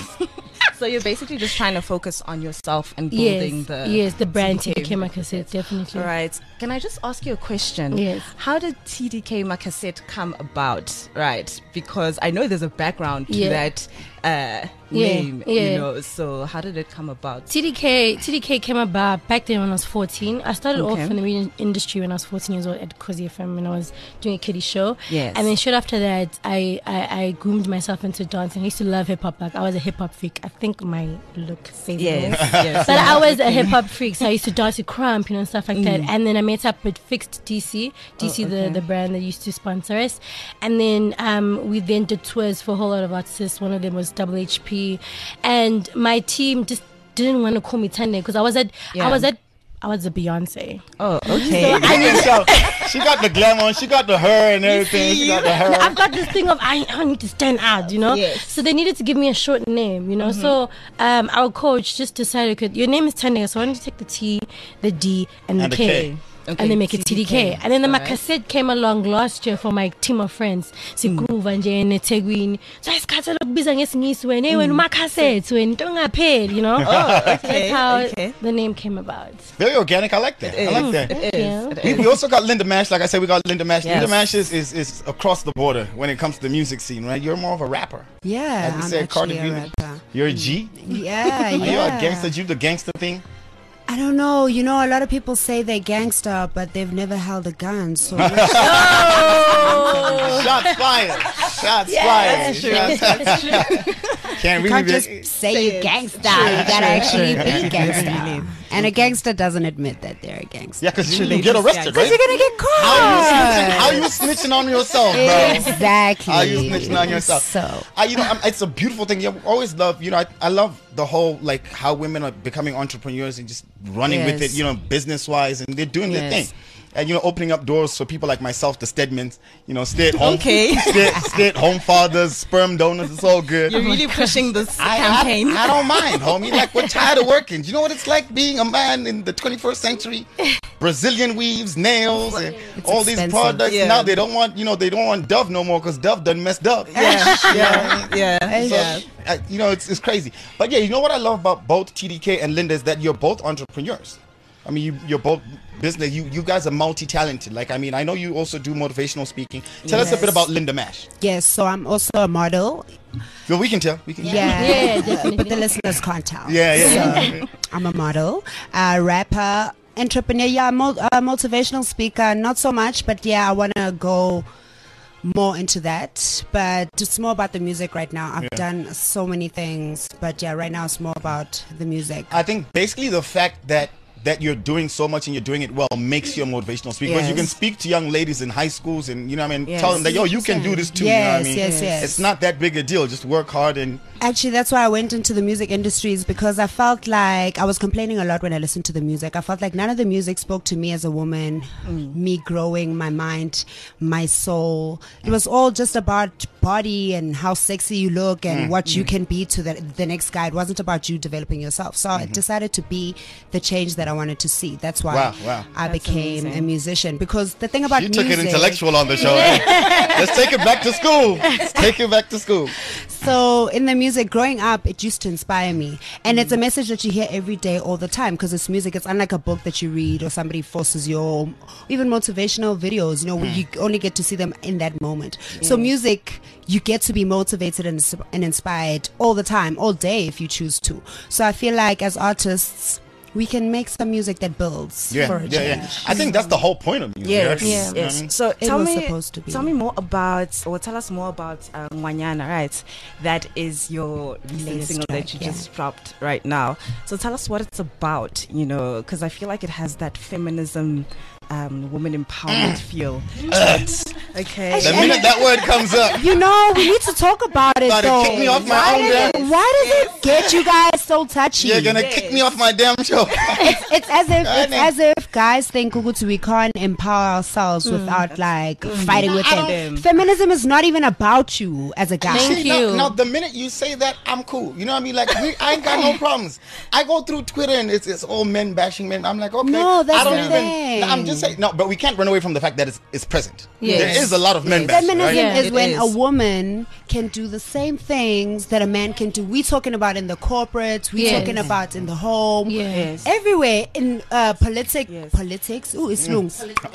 so you're basically just trying to focus on yourself and building Yes, the yes, the brand T D T D K K Makassette, definitely. All right. Can I just ask you a question? Yes. How did T D K Makassette come about? Right. Because I know there's a background to Yeah. that uh, Yeah, name, yeah. you know. So how did it come about? T D K T D K came about back then when I was fourteen. I started Okay. off in the music industry when I was fourteen years old at Cozy F M when I was doing a kiddie show. Yes. And then straight after that, I, I, I groomed myself into dancing. I used to love hip hop. Like I was a hip hop freak. I think my look says it Yes. all. yes. But I was a hip hop freak, so I used to dance to Crump, you know, and stuff like Mm. that. And then I met up with Fixed D C, D C Oh, the, okay. the brand that used to sponsor us. And then um, we then did tours for a whole lot of artists. One of them was Double H P, and my team just didn't want to call me Tande because I was at Yeah. I was at I was a Beyonce. Oh, okay. I can tell. She got the glamour on, she got the hair and everything. She got the hair. I've got this thing of I, I need to stand out, you know. Yes. So they needed to give me a short name, you know. So um, our coach just decided, "Could your name is Tande, so I want you to take the T, the D, and the And the K." K. Okay, And then make it T D K. And then the Alright. Makassette came along last year for my team of friends. Sikuva nje neThekwini. So isikhathi lokubiza ngesingisi wena hey wena uMakassette wena into ongapheli, you know. Oh, okay. That's how okay. the name came about. Very organic. I like that. I like that. It Yeah. is. It We, is. we also got Linda Mash. Like I said, we got Linda Mash. Yes. Linda Mash is, is, is across the border when it comes to the music scene, right? You're more of a rapper. Yeah, As you I'm said, Cardi actually a B. rapper. You're a G. Yeah, Are you a yeah. gangster? You the gangster thing? I don't know. You know, a lot of people say they're gangster, but they've never held a gun. So Shots fired. Shots fired. Shots Can't you really can't be. just say you're gangster. You gotta actually be gangster. And a gangster doesn't admit that they're a gangster. Yeah, because you, you get arrested, Because right? you're gonna get How you, snitching, caught. how you snitching on yourself, bro? Exactly. How you snitching on yourself? So I, you know, I'm, it's a beautiful thing. You always love, you know, I, I love the whole, like, how women are becoming entrepreneurs and just running with it, Yes. you know, business-wise, and they're doing their Yes. thing. And, you know, opening up doors for people like myself, the Stedmans, you know, stay-at-home Okay. stay, stay-at-home fathers, sperm donors, it's all good. You're really pushing this I, campaign. I, I don't mind, homie. Like, we're tired of working. Do you know what it's like being a man in the twenty-first century? Brazilian weaves, nails, and It's all these expensive. products. Yeah. Now they don't want, you know, they don't want Dove no more because Dove done messed up. yeah, yeah, yeah, So, yeah. uh, you know, it's, it's crazy. But yeah, you know what I love about both T D K and Linda is that you're both entrepreneurs. I mean, you, you're both business. You you guys are multi-talented. Like, I mean, I know you also do motivational speaking. Tell us a bit Yes. about Linda Mash. yes, so I'm also a model. So we can tell. We can. Yeah, Yeah, definitely. but the listeners can't tell. Yeah, yeah, yeah. So, I'm a model, a rapper, entrepreneur. Yeah, mul- a motivational speaker. Not so much, but yeah, I wanna go more into that. But it's more about the music right now. I've Yeah. done so many things, but yeah, right now it's more about the music. I think basically the fact that that you're doing so much and you're doing it well makes you a motivational speaker because you can Yes. speak to young ladies in high schools and, you know what I mean, Yes. tell them that, yo, you can do this too. you know what I Yes, mean? yes, yes. It's not that big a deal. Just work hard and Actually, that's why I went into the music industries because I felt like I was complaining a lot when I listened to the music. I felt like none of the music spoke to me as a woman, me growing my mind, my soul. It was all just about body and how sexy you look and what you can be to the, the next guy. It wasn't about you developing yourself. So I decided to be the change that I wanted to see. That's why Wow, wow. I That's became amazing. a musician because the thing about you music... took it intellectual on the show. Let's take it back to school. Let's take it back to school. So in the music music, growing up, it used to inspire me. And it's a message that you hear every day, all the time, because it's music. It's unlike a book that you read or somebody forces you, or even motivational videos, you know, you only get to see them in that moment. So music, you get to be motivated and, and inspired all the time, all day if you choose to. So I feel like as artists, we can make some music that builds Yeah, for a yeah, change. yeah. I think that's the whole point of music. Yes, actually. Yeah. You know what I yes. mean? So It tell was me, supposed to be. tell me more about, or tell us more about uh, Ngwanyana, right? That is your recent Latest single track, that you yeah. just dropped right now. So tell us what it's about, you know, because I feel like it has that feminism, um, woman empowerment feel. But, okay. The minute that word comes up, You know, we need to talk about it Gotta though. kick me off my why own does damn- it, why does it get you guys so touchy? you're gonna kick me off my damn show. it's, it's as if it's Darn it. as if guys think Kukutu, we can't empower ourselves without like fighting with I them. don't- Feminism is not even about you as a guy. Thank See, now, you. now the minute you say that, I'm cool. You know what I mean? Like we, I ain't got no problems. I go through Twitter and it's it's all men bashing men. I'm like, okay, No, that's I don't the even. thing. No, I'm just saying no, but we can't run away from the fact that it's it's present. Yes. There is a lot of men bashing. Feminism Right? Yeah, is it when is. a woman can do the same things that a man can do. We talking about in the corporate. We Yes. talking about in the home. Yes. Everywhere in uh, politic, Yes. politics. Ooh, it's long.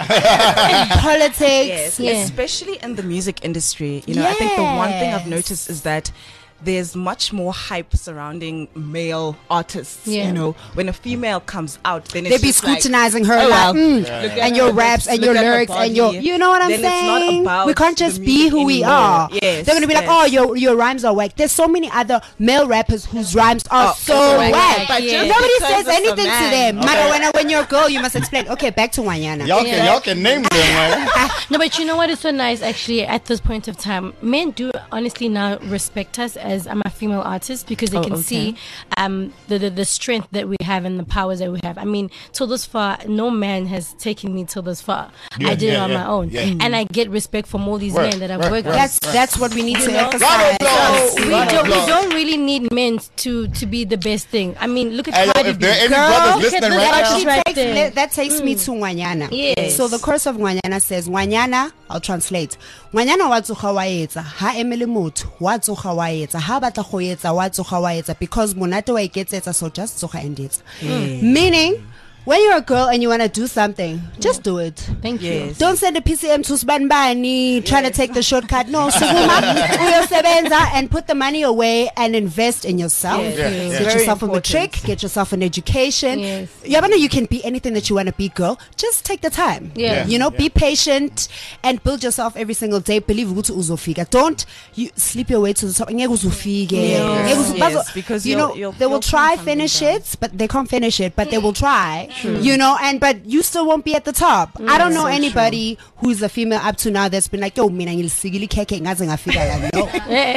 Yes, Politics. Yeah. especially in the music industry. You know, I think the one thing I've Yes. noticed is that there's much more hype surrounding male artists. Yeah. You know, when a female comes out, then They it's be just like, scrutinizing her oh, like, well, mm, look at and her, your raps and look your at her lyrics and your, body. you know what I'm Then it's not saying? about We can't the just be music who we anymore. are. Yes, They're gonna be like, yes. oh, your your rhymes are whack. There's so many other male rappers whose rhymes are Oh, so correct. whack. But just Nobody because says it's a anything to man. them. Mara, when, when you're a girl, you must explain. Okay, back to Wanyana. Y'all can Yeah. y'all can name them. Right? No, but you know what is so nice actually at this point of time? Men do honestly now respect us as I'm a female artist because they Oh, can okay. see um, the, the the strength that we have and the powers that we have. I mean, till this far, no man has taken me till this far. Yeah, I did yeah, it on yeah, my own, yeah. and I get respect from all these Word, men that I've word, worked word. with. That's that's what we need to know? Round of emphasize. applause. We Round of don't, we applause. don't really need men to, to be the best thing. I mean, look at Hey, yo, Cardi if B. there are any Girl, brothers look at listening this right girl. now, She right takes, there. le- that takes me to Wanyana. Yes. So the chorus of Wanyana says, Wanyana, I'll translate. Wanyana wa tsoga wa etsa, ha emele motho, wa tsoga wa etsa, ha batla go etsa, wa tsoga wa etsa, because monate wa iketsetsa, so just tsoga and etsa. Meaning, when you're a girl and you want to do something, just do it. Thank you. Yes. Don't send a P C M to Sbanbani, trying to take the shortcut. No, Sukuma, uyosebenza, and put the money away and invest in yourself. Yes. Yeah, Yes. yeah. Get Very yourself a important. matric, get yourself an education. Yes. Yabana, you can be anything that you want to be, girl. Just take the time. Yeah. Yeah. You know, be patient and build yourself every single day. Believe ukuthi uzofika. Don't you sleep your way to the top. Ngeke uzofike. Yes. Ngeke uzo- Yes, bazo- because you you'll- know you'll- they will you'll try come finish something it, but they can't finish it. But they will try. You know, and but you still won't be at the top. I don't know So anybody who's a female up to now that's been like, yo, mina ngilisikile khekhe ngaze ngafika la." No.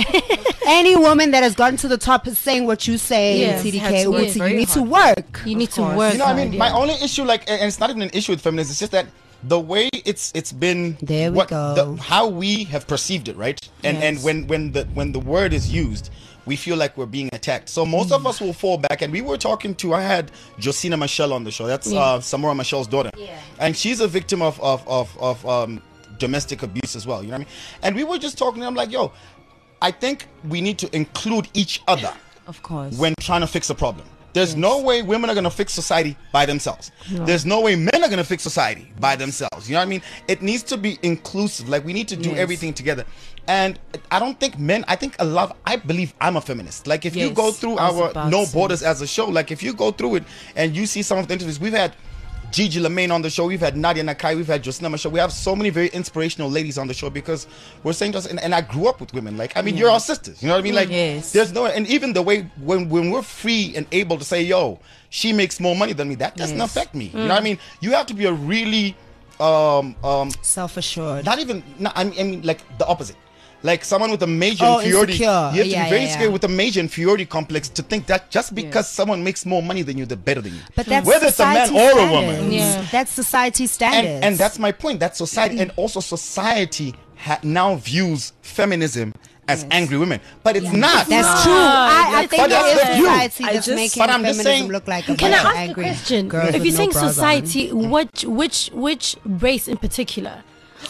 Any woman that has gotten to the top is saying what you say, Yes, T D had K. to work ukuthi very you need to hard. work. You need to course. work. You know what I hard, mean? My yeah. only issue, like, and it's not even an issue with feminism. It's just that the way it's it's been There we what, go. the, how we have perceived it, right? And and Yes. when when the when the word is used, we feel like we're being attacked. So most Mm. of us will fall back. And we were talking to, I had Josina Michelle on the show. That's Yeah. uh, Samora Michelle's daughter, and she's a victim of of of, of um, domestic abuse as well. You know what I mean? And we were just talking. I'm like, yo, I think we need to include each other Of course. when trying to fix a problem. There's no way women are going to fix society by themselves. There's no way men are going to fix society by themselves. You know what I mean? It needs to be inclusive. Like, we need to do Yes. everything together. And I don't think men, I think a lot, I believe I'm a feminist. Like, if you Yes, go through I was our about No to. Borders as a show, like, if you go through it and you see some of the interviews, we've had Gigi Lamaine on the show, we've had Nadia Nakai, we've had Josina Michelle. We have so many very inspirational ladies on the show because we're saying to us, and, and I grew up with women. Like, I mean, you're our sisters. You know what I mean? Like, Yes. there's no, and even the way when when we're free and able to say, yo, she makes more money than me, that doesn't Yes. affect me. You know what I mean? You have to be a really, um, um, Self-assured. not even, not, I, mean, I mean, like the opposite. Like someone with a major Oh, inferiority. insecure. You have to Yeah, be very yeah, insecure yeah. with a major inferiority complex to think that just because someone makes more money than you, they're better than you. But that's whether it's a man society or a woman. standards. Yeah. That's society standards. And, and that's my point. That's society, and also society ha- now views feminism as angry women, but it's not. That's true. I, I think But there that's is the view. society I that's just- making But I'm just feminism saying- look like a Can bunch I of ask a angry question? girls If with you're no saying bras on. society, what, which, which race in particular?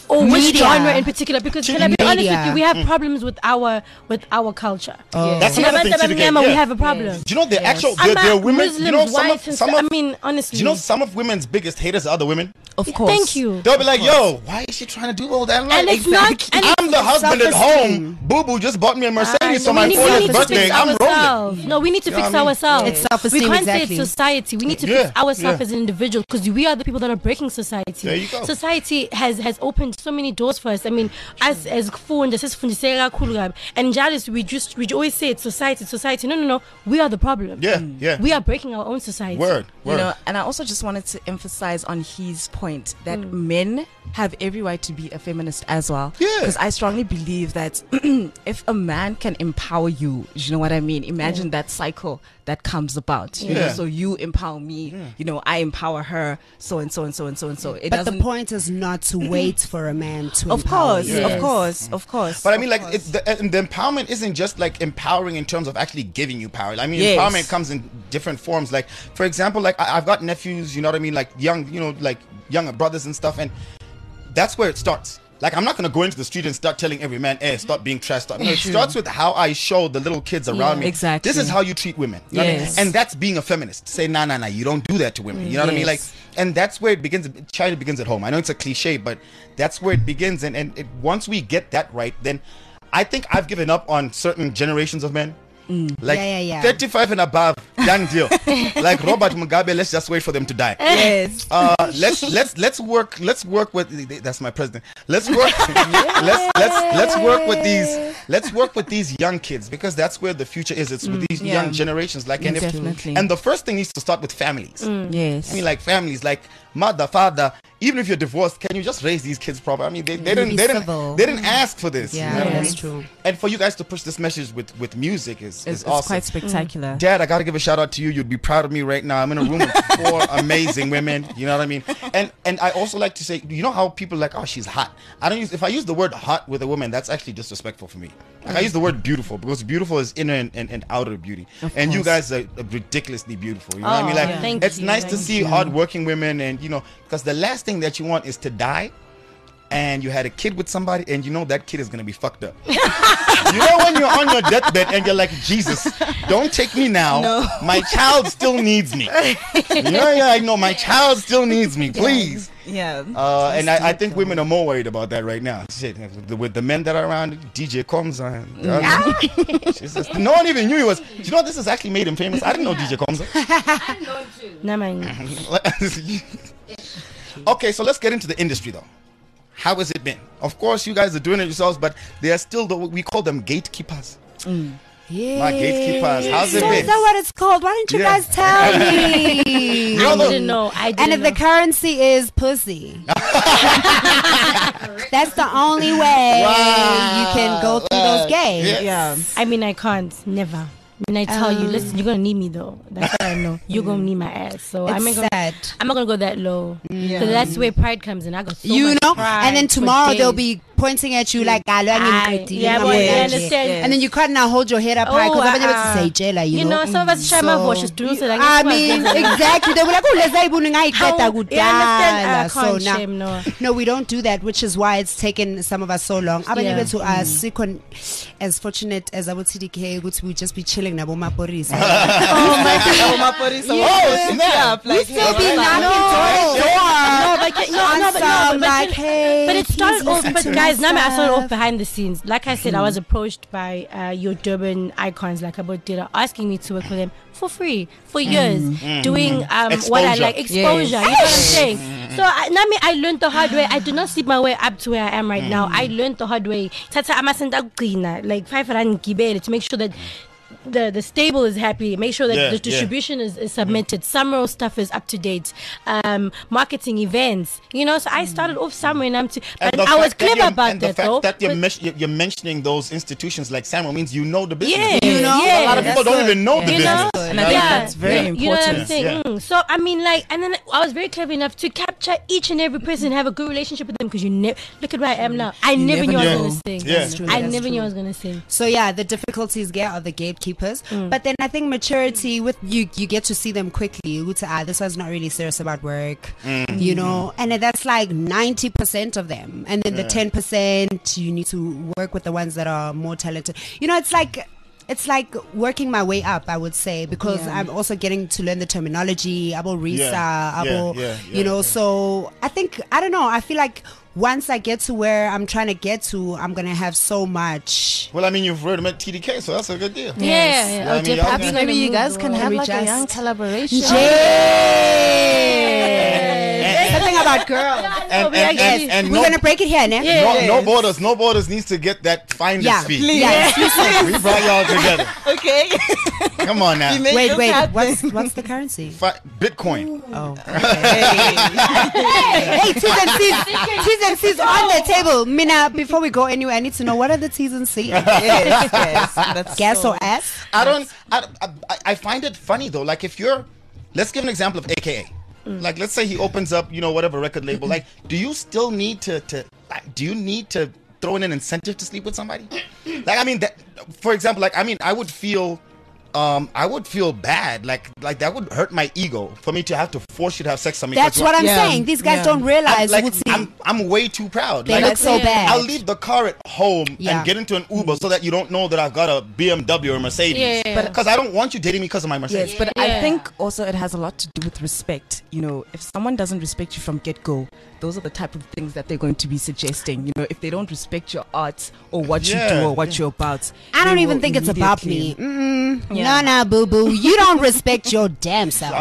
or which Media. genre in particular? Because can I be honest with Media. you, we have problems with our with our culture. Oh. That's In another thing, Abantu T D K, Abamnyama, we yeah. have a problem. Do you know the actual I'm there, there are a women? Muslims, You know some of whites and some stuff. of. I mean, honestly. Do you know some of women's biggest haters are other women? Of course. Thank you. They'll be like, "Yo, why is she trying to do all that?" I'm like, And it's not. And I'm the husband at self-esteem. home. Boo Boo just bought me a Mercedes I for know, my we need, we fortieth need to birthday. fix I'm rolling. ourselves. No, we need to You know fix what I mean? ourselves. It's self-esteem, We can't exactly. say it's society. We need to Yeah, fix ourselves yeah. as an individual because we are the people that are breaking society. There you go. Society has has opened so many doors for us. I mean, as as Kufunda, sesifundiseka kakhulu kabi. And Jalis, we just we always say it's society, it's society. No, no, no. We are the problem. Yeah, yeah. We are breaking our own society. Word, word. You know, and I also just wanted to emphasize on his point that men have every right to be a feminist as well. Yeah. Because I strongly believe that if a man can empower you, you know what I mean? Imagine that cycle that comes about. You know, Yeah. so you empower me, you know, I empower her, so and so and so and so and so. It But the doesn't. point is not to wait for a man to Of empower course, you. Yeah. of course, of course. But I mean, of like, course. it, the, and the empowerment isn't just like empowering in terms of actually giving you power. I mean, Yes. empowerment comes in different forms. Like, for example, like I, I've got nephews, you know what I mean, like young, you know, like younger brothers and stuff, and that's where it starts. Like, I'm not gonna go into the street and start telling every man, "Hey, stop being trash." Stop. No, it starts with how I show the little kids around me. exactly. This is how you treat women. You know what I mean? Yes. And that's being a feminist. Say, nah, nah, nah. You don't do that to women. You know what I mean? Like, Yes. and that's where it begins. China begins at home. I know it's a cliche, but that's where it begins. And and it, once we get that right, then I think I've given up on certain generations of men. Like Yeah, yeah, yeah. thirty-five and above, done deal. Like Robert Mugabe, let's just wait for them to die. yes. Uh, let's let's let's work let's work with that's my president. Let's work let's let's let's work with these let's work with these young kids because that's where the future is. It's with these yeah. young generations. Like and if, Definitely. and the first thing needs to start with families. Yes. I mean, like families, like mother, father. Even if you're divorced, can you just raise these kids properly? I mean, they, they didn't be they didn't civil. they didn't ask for this. Yeah, you know what I that's mean? true. And for you guys to push this message with with music is, it's, is it's awesome. quite spectacular. Dad, I gotta give a shout out to you. You'd be proud of me right now. I'm in a room with four amazing women. You know what I mean? And and I also like to say, you know how people are like, oh, she's hot. I don't use if I use the word hot with a woman, that's actually disrespectful for me. Like I use the word beautiful because beautiful is inner and, and, and outer beauty. Of and you course. guys are ridiculously beautiful. You know what I mean? Like yeah. Thank it's you, nice to thank see hardworking women and you know because the last thing that you want is to die. And you had a kid with somebody, and you know that kid is gonna be fucked up. You know when you're on your deathbed and you're like, Jesus, don't take me now. No. My child still needs me. You know, yeah, I know my child still needs me. Please. Yeah. Uh, and I, I think women are more worried about that right now. Shit, with the, with the men that are around, D J Combs, uh, Jesus, no one even knew he was. Do you know this has actually made him famous? I didn't know D J Combs. Nah, man. Okay, so let's get into the industry though. How has it been? Of course, you guys are doing it yourselves, but they are still the we call them gatekeepers. Yeah. My gatekeepers. How's it Is been? that what it's called? Why didn't you Yeah. guys tell me? You know I the- didn't know. I And didn't if know. the currency is pussy, that's the only way you can go through those gates. Yeah. Yeah. I mean, I can't. Never. When I tell you, listen, you're gonna need me though. That's what I know. You're gonna need my ass. So I'm not It's gonna. sad. I'm not gonna go that low. Yeah. So that's where pride comes in. I got so You much know, pride and then for tomorrow they'll days. be pointing at you like, "Galo, I'm I- in yeah, I'm boy, in I Nigeria." understand. And then you can't now hold your head up high because Oh, I'm able to uh, say jailer, you, You know, some of us try my voices to do so like I it's mean, what- exactly. They were like, "Oh, let's say bunu How- ngayikhetha you understand? I kudala." So can't now, shame, no. no, we don't do that, which is why it's taken some of us so long. Abanye Yeah. bethu asikho as fortunate as abo T D K ukuthi we just be chilling nabo maporisa. Oh my God. Oh, snap. Like, Still be hey, knocking no. doors. No, but no, no, but no, Some but, like, but, hey, but it started please off. listen But to guys, my now I started off stuff. behind the scenes. Like I said, I was approached by uh, your Durban icons, like about Dida, asking me to work with them for free for years, doing um, what I Exposure. like, exposure. You know what I'm saying? So I, now me, I learned the hard way. I did not sleep my way up to where I am right now. I learned the hard way. Tata amasenta kugcina, like five rand gibele to make sure that the the stable is happy, make sure that Yeah, the yeah. distribution is, is submitted, summer stuff is up to date, um marketing events, you know. So I started off somewhere and I'm to, And but the I was fact that clever you're- about and that the fact though. that you're, But- mes- you're you're mentioning those institutions like Samuel means you know the business. yeah, You know? yeah, A lot of people That's don't good. even know the you business. know, And I think that's very yeah. You know what I'm important. saying? Yeah. Mm. So I mean, like, and then I was very clever enough to capture each and every person and have a good relationship with them because you never look at where I am now. I never never knew I know. was gonna sing. Yeah. That's true. I That's never true. knew I was gonna sing. So yeah, the difficulties get are the gatekeepers. keepers. But then I think maturity with you, you get to see them quickly. You say, ah, this one's not really serious about work, you know, and then that's like ninety percent of them. And then the ten percent, you need to work with the ones that are more talented. You know, it's like, it's like working my way up, I would say, because Yeah. I'm also getting to learn the terminology, abo risa, Yeah, abo, yeah, yeah, you know, yeah. so I think, I don't know, I feel like once I get to where I'm trying to get to, I'm going to have so much. Well, I mean, you've already met T D K, so that's a good deal. Yeah, yeah, Yeah, yeah. I mean, y'all Perhaps can- maybe you guys can have we like a just- young collaboration. Jay! Something about girls. And, we and, actually- and, and We're no, going to break it here, ne? no, no borders, no borders needs to get that finder's Yeah, fee. please. Yes. We brought y'all together. Okay. Come on now. Make Wait, this wait. happen. What's what's the currency? Fi- Bitcoin. Oh. Hey, T's and C's. T's and C's on the table. Mina, before we go anywhere, I need to know what are the T's and C's? yes, yes. That's Gas so- or ass? I don't. I, I, I find it funny though. Like if you're, let's give an example of A K A. Like let's say he opens up, you know, whatever record label. Like, do you still need to to? Like, do you need to throw in an incentive to sleep with somebody? Like I mean, that, for example, like I mean, I would feel. Um, I would feel bad, like like that would hurt my ego for me to have to force you to have sex with me. That's 'cause what I'm Yeah. saying. These guys Yeah. don't I'm, realize. like, Wutsi, I'm, I'm way too proud. they Like, look so Yeah. bad. I'll leave the car at home Yeah. and get into an Uber so that you don't know that I've got a B M W or a Mercedes. Yeah, yeah, yeah. Because I don't want you dating me because of my Mercedes. Yes, but Yeah. I think also it has a lot to do with respect. You know, if someone doesn't respect you from get go, those are the type of things that they're going to be suggesting. You know, if they don't respect your art or what you Yeah. do or what you're about, I they don't even will think it's about me. immediately- Mm-mm. Yeah. No, no, boo boo. You don't respect your damn self.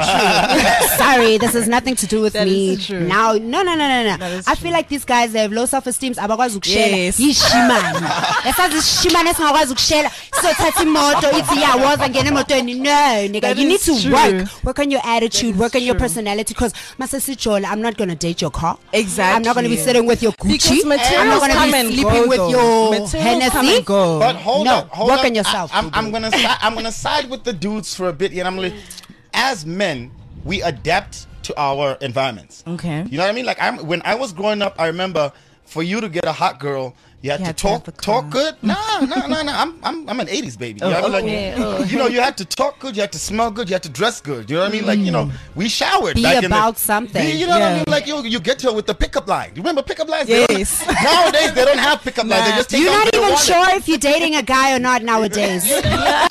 Sorry, this has nothing to do with That me. is true. Now, no, no, no, no, no. That is I true. feel like these guys they have low self-esteem. Abakwazi ukushela. Yes. Yishimani. Esazi ishimani esingakwazi ukushela. So thatha imoto ithi yawoza ngene emotweni. No, nigga, That you need is to true. work. Work on your attitude, That work is on your true. personality because Masasijola, I'm not going to date your car. Exactly. I'm not going to be sitting with your Gucci. Because I'm materials not going to come be and sleeping go, with though. your Materials come Hennessy. and go. But hold No, up, hold work up. on yourself, I, am boo-boo. I'm gonna si- I'm gonna side with the dudes for a bit. And I'm like, as men, we adapt to our environments. Okay. You know what I mean? Like I'm when I was growing up, I remember for you to get a hot girl, you had You to had to have talk the talk car. good. No, no, no, no. I'm I'm I'm an eighties baby. You know, what I mean? Like, yeah, oh. you know, you had to talk good, you had to smell good, you had to dress good. You know what I mean? Like, you know, we showered. Be back in the- about something. Be- you know what I Yeah. mean? Like you you get to her with the pickup line. You remember pickup lines? Yes. They don't- nowadays they don't have pickup lines. They just take You're out not their even wallet. sure if you're dating a guy or not nowadays. You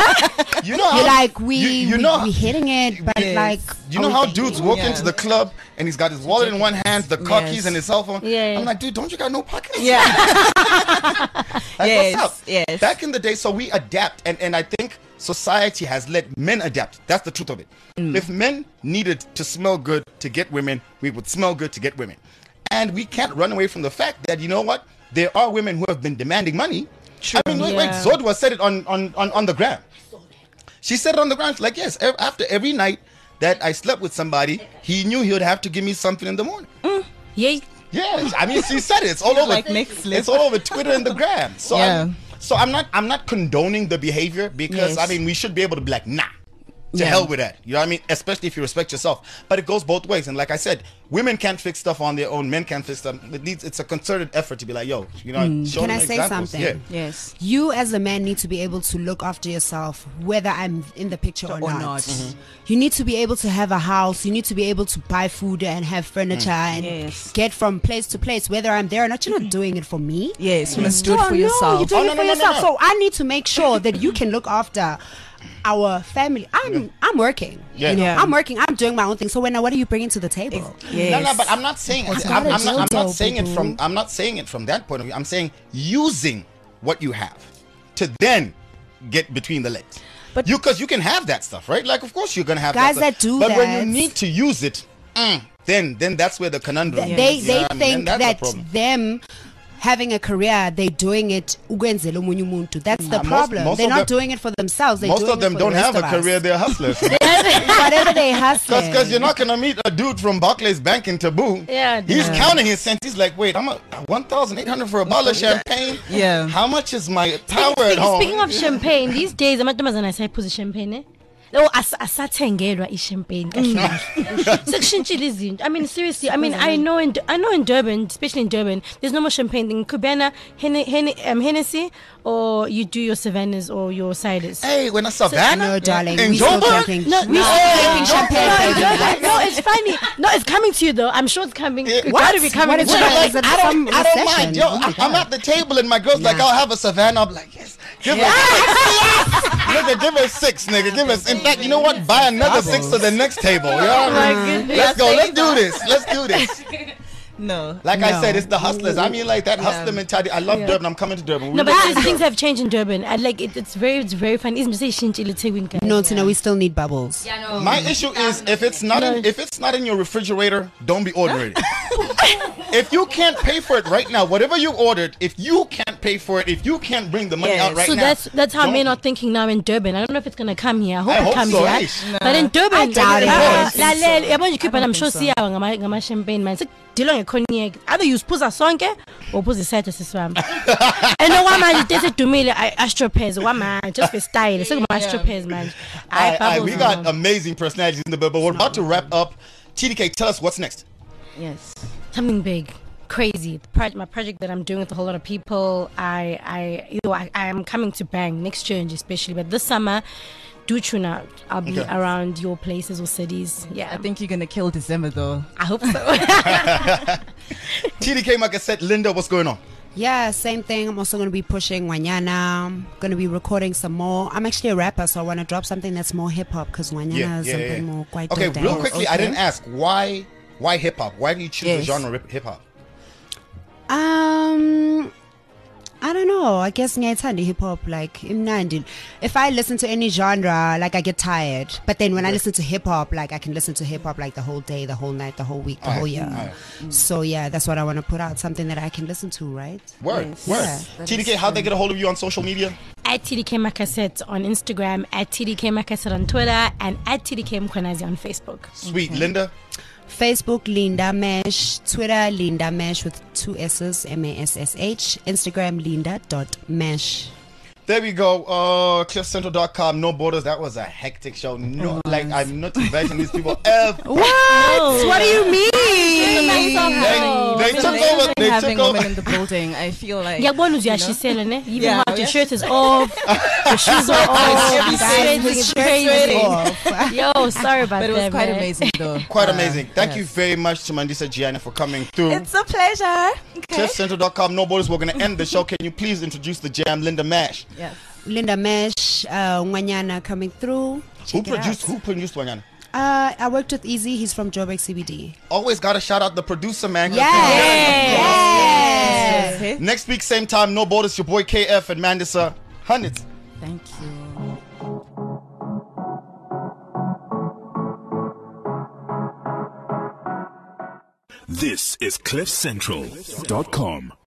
know how You're like, we, you, you we, know we hitting it, but Yes. like, you know are we how dating? dudes walk Yeah. into the club and he's got his wallet in one hand, the car Yes. keys and his cell phone. Yeah, yeah. I'm like, dude, don't you got no pockets? Yeah. Like, Yes, what's up? yes. Back in the day, so we adapt, and, and I think society has let men adapt. That's the truth of it. Mm. If men needed to smell good to get women, we would smell good to get women. And we can't run away from the fact that, you know what? There are women who have been demanding money. True. I mean, wait, wait, Yeah. Zodwa said it on, on, on, on the gram. She said it on the ground. She's like, yes, ev- after every night that I slept with somebody, he knew he would have to give me something in the morning. Yeah. Yes, I mean, she said it. It's all over. Like next slip. It's all over Twitter and the gram. So, Yeah. I'm, so I'm not, I'm not condoning the behavior because Yes. I mean, we should be able to be like, nah, to Yeah. hell with that. You know what I mean? Especially if you respect yourself. But it goes both ways. And like I said, women can't fix stuff on their own. Men can't fix stuff. It needs, it's a concerted effort to be like, yo, you know, show Can them I say examples. something? Yeah. Yes. You as a man need to be able to look after yourself, whether I'm in the picture or, Or not. not. Mm-hmm. You need to be able to have a house. You need to be able to buy food and have furniture and Yes. get from place to place, whether I'm there or not. You're not doing it for me. Yes, you must do it No, for no, yourself. You're doing Oh, no, it for no, no, no, yourself. no. So I need to make sure that you can look after our family. I'm I'm working. Yeah. You know, Yeah. I'm working. I'm doing my own thing. So when what are you bringing to the table? Yes. No, no, but I'm not saying. I'm, It's I'm, not a I'm not, I'm not dildo, saying it from. boo-boo. I'm not saying it from that point of view. I'm saying using what you have to then get between the legs. But But- you, because you can have that stuff, right? Like, of course you're gonna have Guys that, that stuff. do But when you that- need to use it, mm, then then that's where the conundrum. Th- is. They You know they what I mean? think And that's that the problem. them having a career, they're doing it ukwenzela omunye umuntu. That's the Uh, most- problem. most They're of not them- doing it for themselves. They're Most doing of them it for don't the have a rest of us. career; they're hustlers. Whatever they hustle. Because you're not gonna meet a dude from Barclays Bank in Taboo. Yeah, He's yeah. counting his cents. He's like, wait, I'm a one thousand eight hundred for a bottle of champagne. Yeah. How much is my tower at home? Speaking of champagne, these days, amantombazane asayiphuza champagne. Eh? Oh, as asathengelwa i-champagne kahle. Sekushintshile izinto. I mean, seriously. I mean, I know in I know in Durban, especially in Durban, there's no more champagne. In Kubena, Hen- Hen- um, Hennessy, or you do your Savannahs or your ciders. Hey, when I Savannah, No, darling. in We still Joburg? drinking. No, we no, still no, drinking champagne, no, baby. no, no, it's funny. No, it's coming to you though. I'm sure it's coming. It's What? gotta be coming. What is to it? you. Like, I don't, some I don't recession. mind. Yo, Oh my I'm, I'm God. at the table and my girl's like, Nah. I'll have a Savannah. I'm like, yes. Give us six. Nigga, give us six, nigga. Give us. In fact, you know what? Buy another six to the next table. You know? Oh my goodness. Let's go. Let's do this. Let's do this. No. Like I No. said, it's the hustlers. I mean, like that hustler mentality. I love Yeah. Durban. I'm coming to Durban. No, We but live seriously, in things Durban. have changed in Durban. I like it. It's very, it's very funny. It's say shintshile eThekwini, guys. No, Tina, we still need bubbles. Yeah, no. My issue is if it's not in, if it's not in your refrigerator, don't be ordering it. If you can't pay for it right now, whatever you ordered, if you can't pay for it, if you can't bring the money Yes. out right so now, that's that's how don't- men are thinking now in Durban. I don't know if it's gonna come here. I hope I it hope comes so, here. eish. But in Durban, I doubt it. Ah, I don't lalela, yabona nje Cupid, I I'm don't sure think so. siyawa ngama ngama champagne man. Sikudilwa ngecognac. Either you sphuza sonke or uphuza iside siswami. And no one man did dumile Astropez, one man just for style. So my Astropez man. Aye, aye, bubbles we got on. amazing personalities in the bill, but we're about to wrap up. T D K, tell us what's next. Yes. something big, crazy. Pro- my project that I'm doing with a whole lot of people. I, I, you know, I, I am coming to bang next year, especially. But this summer, do tune out. I'll be Okay. around your places or cities. Yeah, I think you're gonna kill December though. I hope so. T D K, like I said, Linda, what's going on? Yeah, same thing. I'm also going to be pushing Wanyana. I'm going to be recording some more. I'm actually a rapper, so I want to drop something that's more hip hop because Wanyana is something more quite Okay, dope real dance. quickly, I Okay. didn't ask why. Why hip hop? Why do you choose Yes. the genre hip hop? Um, I don't know. I guess ngiyayithanda hip hop. Like imnandi. If I listen to any genre, like I get tired. But then when I listen to hip hop, like I can listen to hip hop like the whole day, the whole night, the whole week, the Alright, whole year. alright. So yeah, that's what I want to put out. Something that I can listen to, right? Word, Yes. word. Yeah, that T D K, is how'd they get a hold of you on social media? At T D K Makaset on Instagram, at T D K Makaset on Twitter, and at T D K Mkhwanazi on Facebook. Sweet, Linda. Facebook Linda Mesh, Twitter Linda Mesh with two S's, M A S S H, Instagram Linda dot mesh. There we go. Uh, cliff central dot com. No borders. That was a hectic show. No, like I'm not inviting these people ever. What? What do you mean? They, they took over. They having took over. women in the building. I feel like Ngiyabona you know, uziyashisela ne? Even Yeah, how your yeah. shirt is off, your shoes are off, Every guys, single it's shirt crazy. Off. Yo, sorry about but it that, was quite man. amazing though. Quite Uh, amazing. Thank yes. you very much to Mandisa Gianna for coming through. It's a pleasure. Okay. cliff central dot com. No borders. We're going to end the show. Can you please introduce the jam, Linda Mash? Yes. Linda Mesh, uh, Wanyana coming through. Who Check it produced? out. Who produced Wanyana? Uh, I worked with Easy. He's from Joburg C B D. Always got to shout out the producer, man. Yes. Yes. Next week, same time. No borders. Your boy K F and Mandisa. Hundreds. Thank you. This is cliff central dot com.